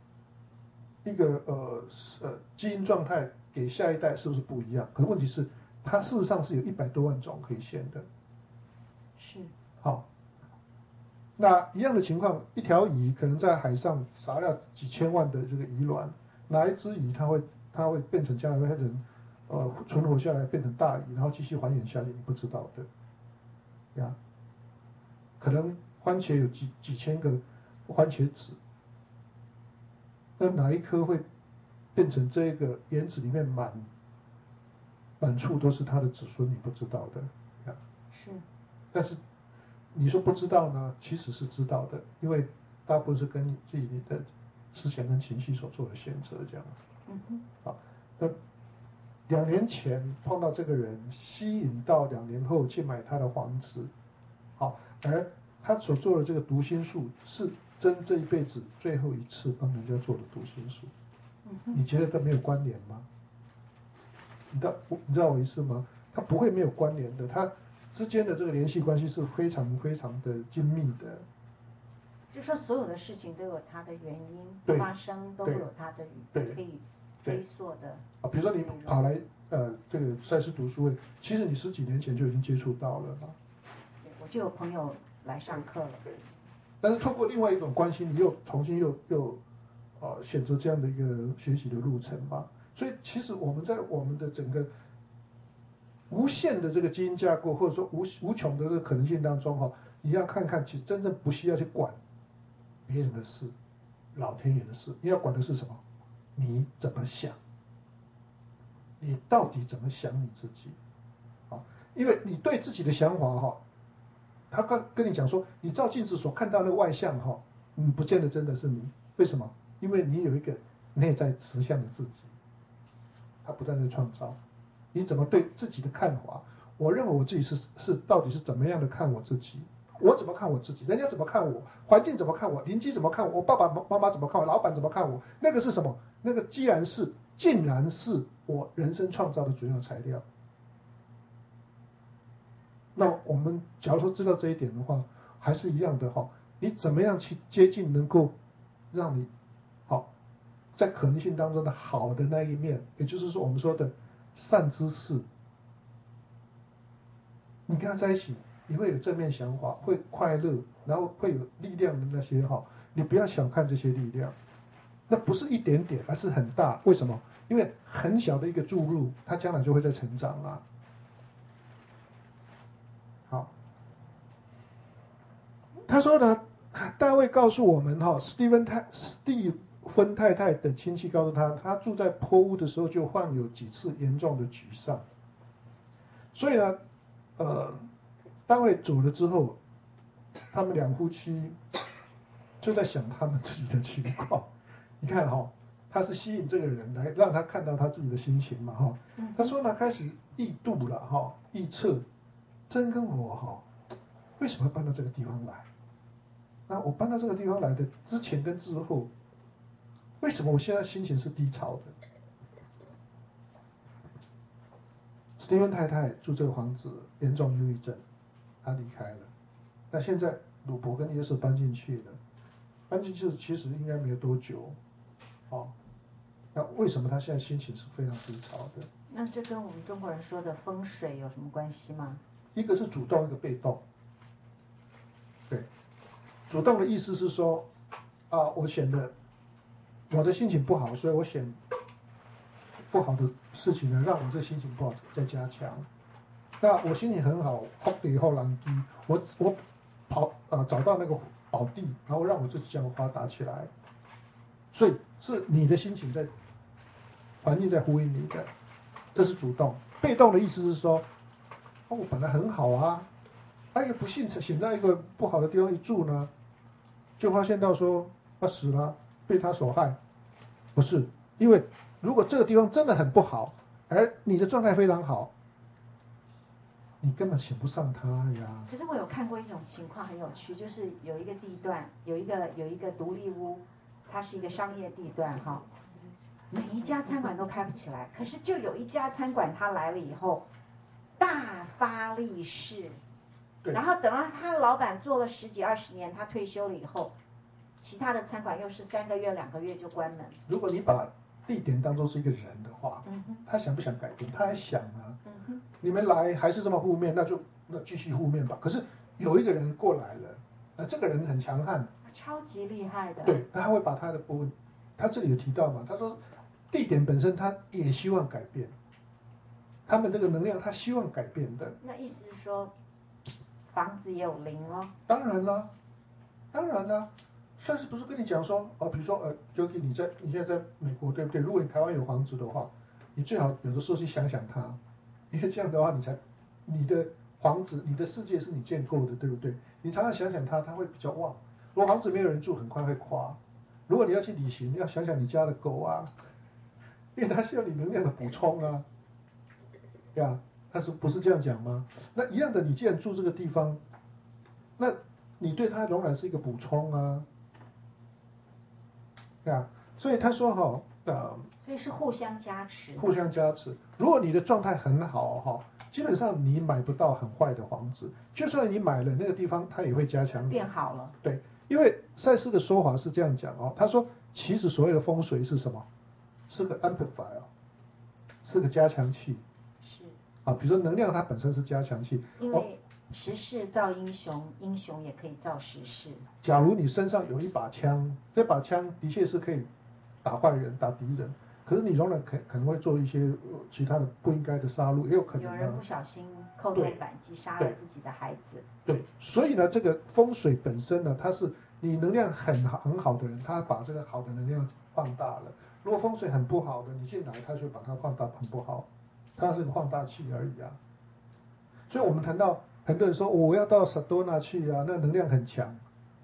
基因状态给下一代是不是不一样？可是问题是，它事实上是有100多万种可以选的。 是。 好，那一样的情况，一条鱼可能在海上撒了几千万的这个鱼卵，哪一只鱼它会变成将来会人存活下来变成大鱼，然后继续繁衍下去，你不知道的呀。可能番茄有几千个番茄籽。那哪一颗会变成这个园子里面满处都是他的子孙，你不知道的呀。 是。 但是你说不知道呢，其实是知道的，因为大部分是跟你自己的思想跟情绪所做的选择这样。 嗯哼。 好，那2年前碰到这个人，吸引到2年后去买他的房子，好，而他所做的这个读心术是真这一辈子最后一次帮人家做的读心术。你觉得它没有关联吗？你知道我意思吗？它不会没有关联的，它之间的这个联系关系是非常非常的精密的。 就说所有的事情都有它的原因发生，都会有它的可以追溯的。 啊，比如说你跑来这个赛事读书会，其实你10几年前就已经接触到了嘛。 我就有朋友来上课了。 但是透过另外一种关系，你又重新又选择这样的一个学习的路程嘛。所以其实我们在我们的整个无限的这个基因架构，或者说无穷的这个可能性当中哈，你要看看，其实真正不需要去管别人的事，老天爷的事，你要管的是什么？你怎么想？你到底怎么想你自己？啊，因为你对自己的想法哈，他跟你讲说，你照镜子所看到的外相哈， 不见得真的是你。为什么？因为你有一个内在实相的自己，它不断在创造。你怎么对自己的看法？我认为我自己是到底是怎么样的看我自己？我怎么看我自己？人家怎么看我？环境怎么看我？邻居怎么看我？我爸爸妈妈怎么看我？老板怎么看我？那个是什么？那个竟然是我人生创造的主要材料。那我们假如说知道这一点的话，还是一样的哈，你怎么样去接近能够让你好在可能性当中的好的那一面，也就是说我们说的善知识，你跟他在一起，你会有正面想法，会快乐，然后会有力量的那些哈，你不要小看这些力量，那不是一点点，而是很大。为什么？因为很小的一个注入，它将来就会在成长啊。好。他说呢，大卫告诉我们哈，史蒂芬太太的亲戚告诉他，他住在坡屋的时候就患有几次严重的沮丧。所以呢，大卫走了之后，他们两夫妻就在想他们自己的情况。你看哈，他是吸引这个人来让他看到他自己的心情嘛哈。他说呢，开始臆度了哈，臆测，真跟我哈，为什么搬到这个地方来？那我搬到这个地方来的之前跟之后，为什么我现在心情是低潮的？史蒂芬太太住这个房子，严重忧郁症，她离开了。那现在鲁伯跟耶稣搬进去了，搬进去其实应该没有多久，哦，那为什么他现在心情是非常低潮的？ 那这跟我们中国人说的风水有什么关系吗？ 一个是主动，一个被动。对，主动的意思是说，我显得我的心情不好，所以我选不好的事情呢，让我这心情不好再加强。那我心情很好，后以后狼低，我找到那个宝地，然后让我自己这样发达起来。所以是你的心情在环境在呼应你的，这是主动。被动的意思是说，我本来很好啊，也不幸选在一个不好的地方一住呢，就发现到说他死了，被他所害。不是，因为如果这个地方真的很不好，而你的状态非常好，你根本选不上他呀。 可是我有看过一种情况很有趣，就是有一个地段，有一个独立屋，它是一个商业地段哈，每一家餐馆都开不起来，可是就有一家餐馆他来了以后，大发利市，然后等到他老板做了10几20年，他退休了以后，其他的餐馆又是3个月2个月就关门。 如果你把地点当作是一个人的话，他想不想改变？他还想啊。你们来还是这么负面，那继续负面吧。可是有一个人过来了，这个人很强悍， 超级厉害的。 对，他会把他的部分，他这里有提到嘛？他说地点本身他也希望改变，他们这个能量他希望改变的。 那意思是说，房子也有灵哦。 当然啦，当然啦。上次不是跟你讲说，比如说Joey你现在在美国对不对？如果你台湾有房子的话，你最好有的时候去想想它，因为这样的话你的房子你的世界是你建构的，对不对？你常常想想它会比较旺。如果房子没有人住，很快会垮。如果你要去旅行，要想想你家的狗啊，因为它需要你能量的补充啊，对啊，但是不是这样讲吗？那一样的，你既然住这个地方，那你对它仍然是一个补充啊。对啊，所以他说所以是互相加持。 互相加持。如果你的状态很好基本上你买不到很坏的房子，就算你买了那个地方，它也会加强变好了。 对，因为赛斯的说法是这样讲他说其实所谓的风水是什么？是个 amplifier， 是个加强器。 是。 比如说能量它本身是加强器。 因为时势造英雄，英雄也可以造时势。 假如你身上有一把枪，这把枪的确是可以打坏人、打敌人，可是你仍然可能会做一些其他的不应该的杀戮，也有可能有人不小心扣动扳机杀了自己的孩子。 对，所以呢，这个风水本身呢，它是你能量很好的人，他把这个好的能量放大了；如果风水很不好的，你进来他就把它放大很不好，它是个放大器而已啊。所以我们谈到很多人说我要到萨多纳去啊，那能量很强，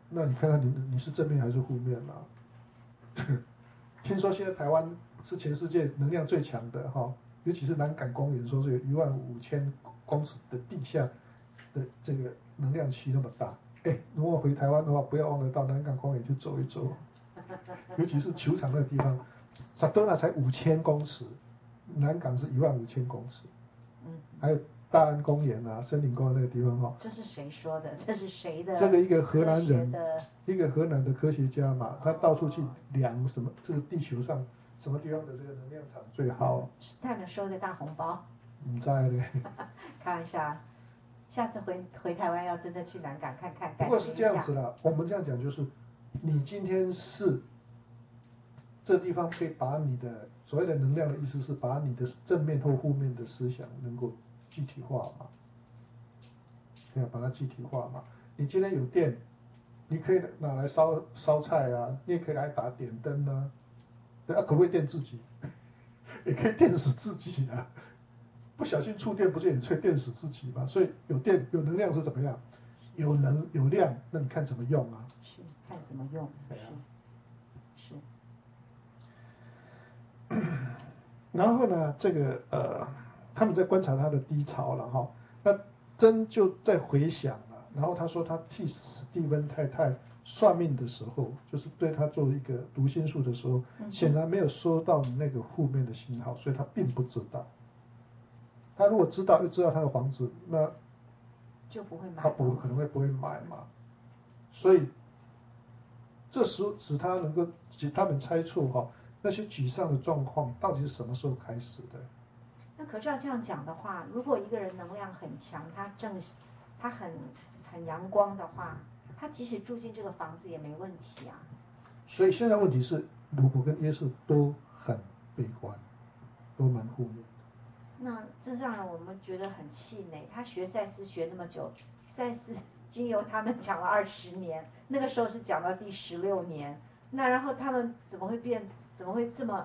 那你看看你是正面还是负面啦？听说现在台湾是全世界能量最强的哈，尤其是南港公园，说是有15000公尺的地下的这个能量区那么大。哎，如果回台湾的话，不要忘了到南港公园去走一走，尤其是球场那个地方，萨多纳才5000公尺，南港是15000公尺。还有大安公园啊，森林公园那个地方哈。 这是谁说的？这是谁的？ 这个一个荷兰人，一个荷兰的科学家嘛，他到处去量什么这个地球上什么地方的这个能量场最好。 他有没有收一个大红包？ 不知道嘞。 开玩笑，下次回台湾要真的去南港看看。 不过是这样子啦，我们这样讲就是，你今天是这地方可以把你的所谓的能量的意思是把你的正面或负面的思想能够具体化嘛，要把它具体化嘛。你今天有电，你可以拿来烧菜啊，你也可以来打点灯啊，可不可以电自己？也可以电死自己啊！不小心触电，不是也会电死自己吗？所以有电有能量是怎么样？有能有量，那你看怎么用啊？ 是看怎么用，是。 然后呢，这个他们在观察他的低潮了哈。那真就在回想了，然后他说他替史蒂芬太太算命的时候，就是对他做一个读心术的时候，显然没有收到那个负面的信号，所以他并不知道。他如果知道，又知道他的房子，那就不会买， 他可能会不会买嘛？所以这时候使他能够他们猜测哈。那些沮丧的状况到底是什么时候开始的？ 那可是要这样讲的话，如果一个人能量很强，他很阳光的话，他即使住进这个房子也没问题啊。 所以现在问题是，鲁伯跟耶稣都很悲观，都蛮负面的。 那这让我们觉得很气馁。他学赛斯学那么久，赛斯经由他们讲了20年，那个时候是讲到第16年，那然后他们怎么会这么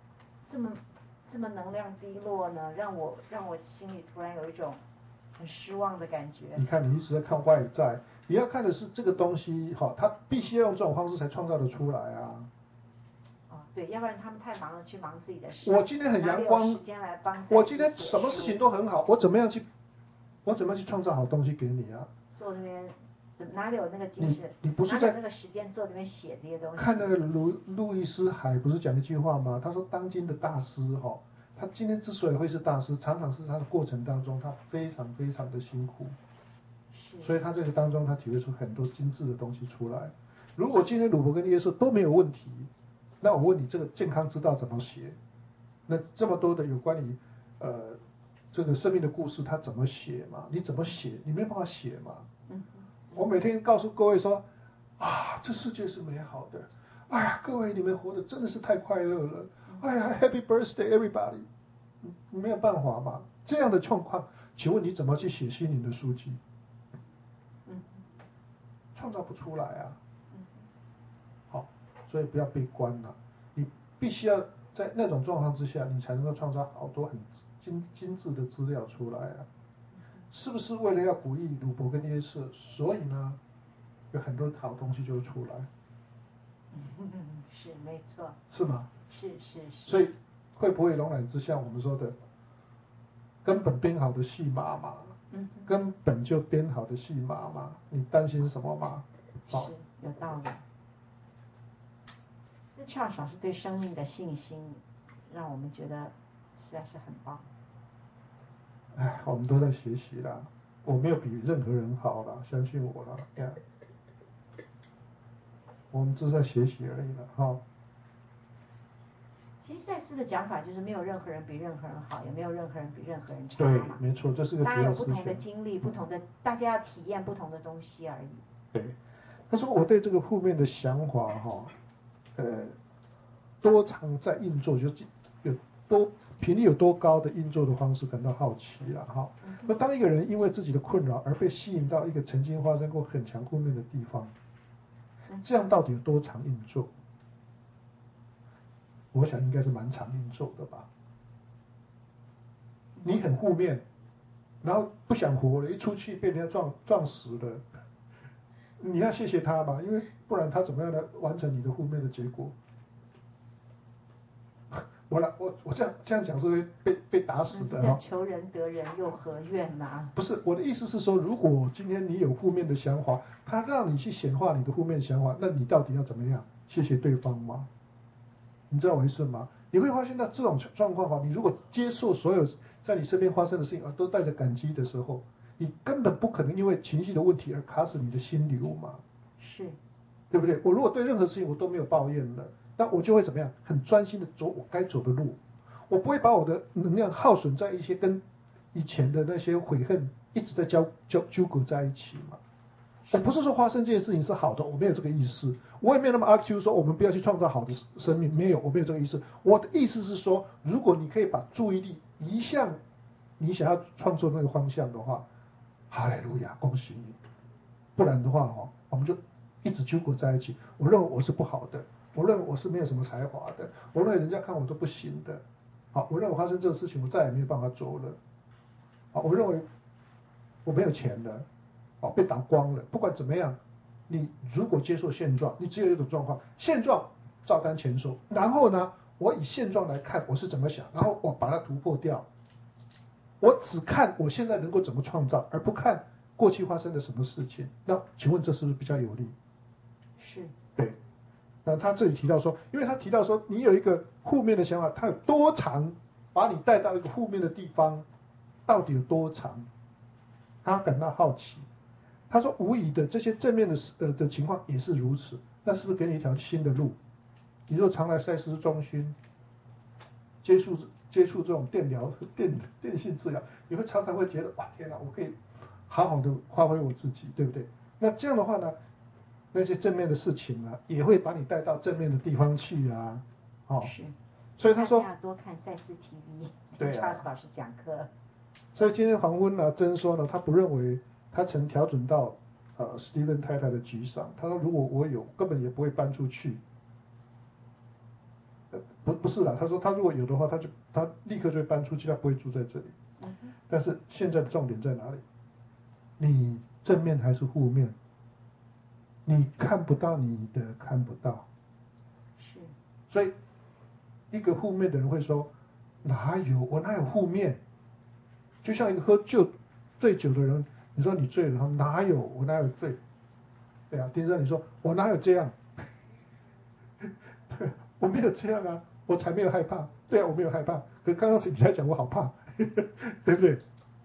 能量低落呢？让我心里突然有一种很失望的感觉。 你看，你一直在看外在，你要看的是这个东西哈，它必须要用这种方式才创造得出来啊。 哦，对，要不然他们太忙了，去忙自己的事。 我今天很阳光，我今天什么事情都很好，我怎么样去创造好东西给你啊？ 坐那边。哪里有那个精神？ 你不是在那个时间坐那边写这些东西？ 看那个路易斯海不是讲一句话吗？他说，当今的大师哈，他今天之所以会是大师，常常是他的过程当中，他非常非常的辛苦，所以他这个当中他体会出很多精致的东西出来。如果今天鲁伯跟耶稣都没有问题，那我问你，这个健康之道怎么写？那这么多的有关于这个生命的故事，他怎么写嘛？你怎么写？你没办法写嘛？我每天告诉各位说，啊，这世界是美好的，哎呀，各位你们活得真的是太快乐了，哎呀 ，Happy Birthday everybody， 没有办法嘛，这样的状况，请问你怎么去写心灵的书籍？创造不出来啊。好，所以不要悲观了，你必须要在那种状况之下，你才能够创造好多很精致的资料出来啊。是不是为了要鼓励鲁伯跟耶稣，所以呢，有很多好东西就会出来？ 是没错。 是吗？ 是。 所以会不会容乃之下我们说的根本编好的戏码嘛？根本就编好的戏码嘛？你担心什么嘛？ 是有道理。那Charles老师对生命的信心，让我们觉得实在是很棒。 哎，我们都在学习啦，我没有比任何人好啦，相信我啦，呀，我们只是在学习而已啦，哈。 其实赛斯的讲法就是没有任何人比任何人好，也没有任何人比任何人差对， 嘛。 没错，这是个大家有不同的经历，不同的，大家要体验不同的东西而已。 对，他说我对这个负面的想法哈，多常在运作，就有多频率有多高的运作的方式感到好奇了哈。那当一个人因为自己的困扰而被吸引到一个曾经发生过很强负面的地方，这样到底有多常运作？我想应该是蛮常运作的吧。你很负面，然后不想活了，一出去被人家撞死了， 你要谢谢他吧，因为不然他怎么样来完成你的负面的结果？我这样讲是会被打死的哈。 求人得人又何怨呐？ 不是，我的意思是说，如果今天你有负面的想法，他让你去显化你的负面想法，那你到底要怎么样？谢谢对方吗？你知道我意思吗？你会发现到这种状况哈，你如果接受所有在你身边发生的事情而都带着感激的时候，你根本不可能因为情绪的问题而卡死你的心流嘛。 是， 对不对？我如果对任何事情我都没有抱怨了，那我就会怎么样？很专心的走我该走的路，我不会把我的能量耗损在一些跟以前的那些悔恨一直在纠葛在一起嘛。我不是说发生这件事情是好的，我没有这个意思，我也没有那么阿 Q 说我们不要去创造好的生命，没有，我没有这个意思。我的意思是说，如果你可以把注意力移向你想要创作那个方向的话，哈利路亚，恭喜你。不然的话我们就一直纠葛在一起。我认为我是不好的，我认为我是没有什么才华的，我认为人家看我都不行的。好，我认为发生这个事情我再也没有办法走了。好，我认为我没有钱了。被打光了。不管怎么样，你如果接受现状，你只有一种状况，现状照单全收。然后呢，我以现状来看我是怎么想，然后我把它突破掉。我只看我现在能够怎么创造，而不看过去发生了什么事情。那请问这是不是比较有利？ 是。 对。那他这里提到说，因为他提到说，你有一个负面的想法，它有多长，把你带到一个负面的地方，到底有多长？他感到好奇。他说：“无疑的，这些正面的情况也是如此。那是不是给你一条新的路？你若常来赛斯中心接触这种电信治疗，你会常常会觉得哇天哪，我可以好好的发挥我自己，对不对？那这样的话呢，那些正面的事情啊，也会把你带到正面的地方去啊。 是。 所以他说要多看赛斯 TV， 对啊 Charles 老师讲课。 所以今天黄昏呢，真说呢，他不认为他曾调整到史蒂芬太太的沮丧。他说如果我有，根本也不会搬出去。不是啦，他说他如果有的话，他立刻就会搬出去，他不会住在这里。但是现在的重点在哪里？你正面还是负面？你看不到你的看不到。 是。 所以一个负面的人会说，哪有，我哪有负面？就像一个醉酒的人，你说你醉了，他哪有，我哪有醉？对啊，丁生你说我哪有这样？我没有这样啊，我才没有害怕。对啊，我没有害怕。可刚刚你才讲我好怕，对不对？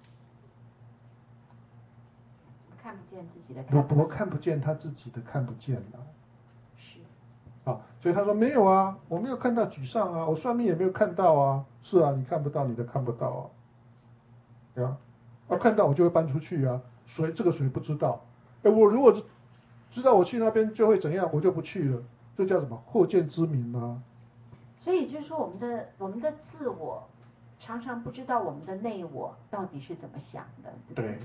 看不见自己的罗伯看不见他自己的看不见了。 是。 所以他说没有啊，我没有看到沮丧啊，我算命也没有看到啊。是啊，你看不到你的看不到啊。对啊，看到我就会搬出去啊。这个谁不知道？我如果知道我去那边就会怎样，我就不去了。这叫什么？后见之明啊。 所以就是说，我们的自我常常不知道我们的内我到底是怎么想的。 对。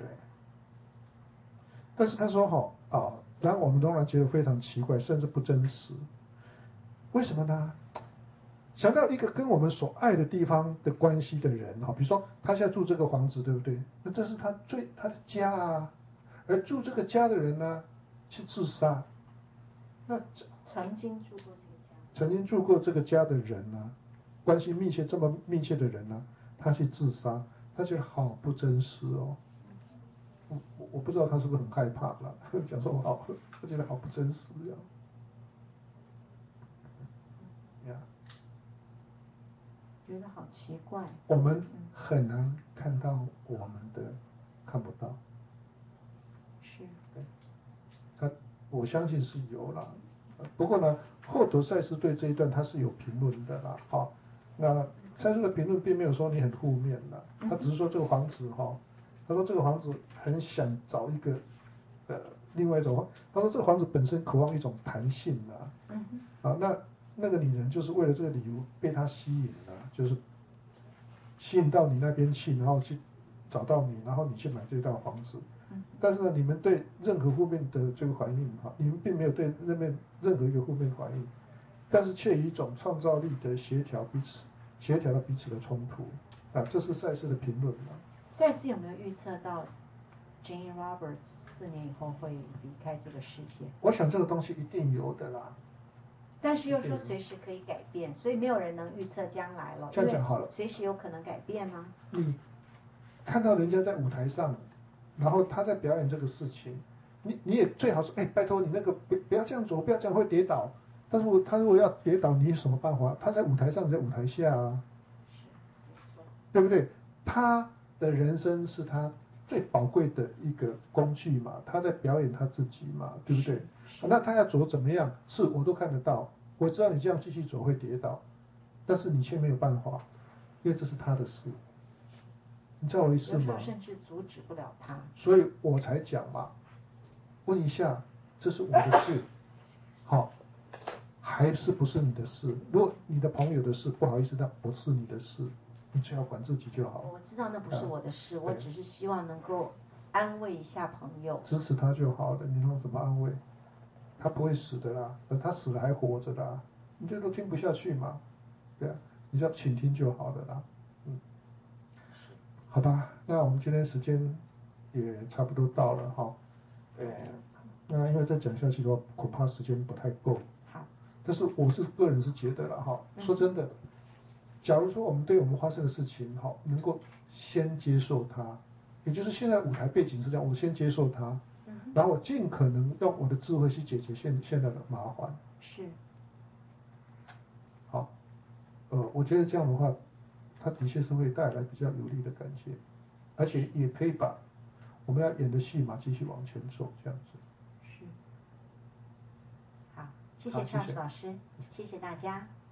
但是他说然后我们当然觉得非常奇怪，甚至不真实。为什么呢？想到一个跟我们所爱的地方的关系的人比如说他现在住这个房子，对不对？那这是他的家啊。而住这个家的人呢，去自杀。那曾经住过这个家。 曾经住过这个家的人呢，关系这么密切的人呢，他去自杀，他觉得好不真实哦。我不知道他是不是很害怕了，讲说他觉得好不真实呀。 觉得好奇怪。 我们很难看到我们的看不到。 是。 我相信是有啦。不过呢，霍德赛斯对这一段他是有评论的啦。那赛斯的评论并没有说你很负面啦，他只是说这个房子他说这个房子很想找一个另外一种，他说这个房子本身渴望一种弹性啦。那个女人就是为了这个理由被他吸引了，就是吸引到你那边去，然后去找到你，然后你去买这套房子。但是呢，你们对任何负面的这个反应你们并没有对那边任何一个负面反应，但是却以一种创造力的协调了彼此的冲突这是赛斯的评论赛斯有没有预测到 Jane Roberts 年以后会离开这个世界。 我想这个东西一定有的啦。 但是又说随时可以改变，所以没有人能预测将来了。 这样讲好了， 随时有可能改变吗？ 你看到人家在舞台上，然后他在表演这个事情，你也最好说，哎，拜托你那个不要这样走，不要这样会跌倒。但是他如果要跌倒，你有什么办法？他在舞台上，在舞台下啊，对不对？他的人生是他最宝贵的一个工具嘛，他在表演他自己嘛，对不对？那他要走怎么样？是我都看得到，我知道你这样继续走会跌倒，但是你却没有办法，因为这是他的事，你知道我意思吗？ 有时候甚至阻止不了他。 所以我才讲嘛，问一下，这是我的事，好，还是不是你的事？如果你的朋友的事，不好意思，那不是你的事，你只要管自己就好。 我知道那不是我的事，我只是希望能够安慰一下朋友， 支持他就好了。你能怎么安慰？他不会死的啦，他死了还活着啦，你这都听不下去嘛？对啊，你就要倾听就好了啦。好吧，那我们今天时间也差不多到了哈。那因为再讲下去的话，恐怕时间不太够。 好。 但是我个人是觉得了哈，说真的，假如说我们对我们发生的事情哈，能够先接受它，也就是现在舞台背景是这样，我先接受它，然后我尽可能用我的智慧去解决现在的麻烦。 是。 好，我觉得这样的话，它的确是会带来比较有利的感觉，而且也可以把我们要演的戏码继续往前走，这样子。 是。好，谢谢 Charles 老师，谢谢大家。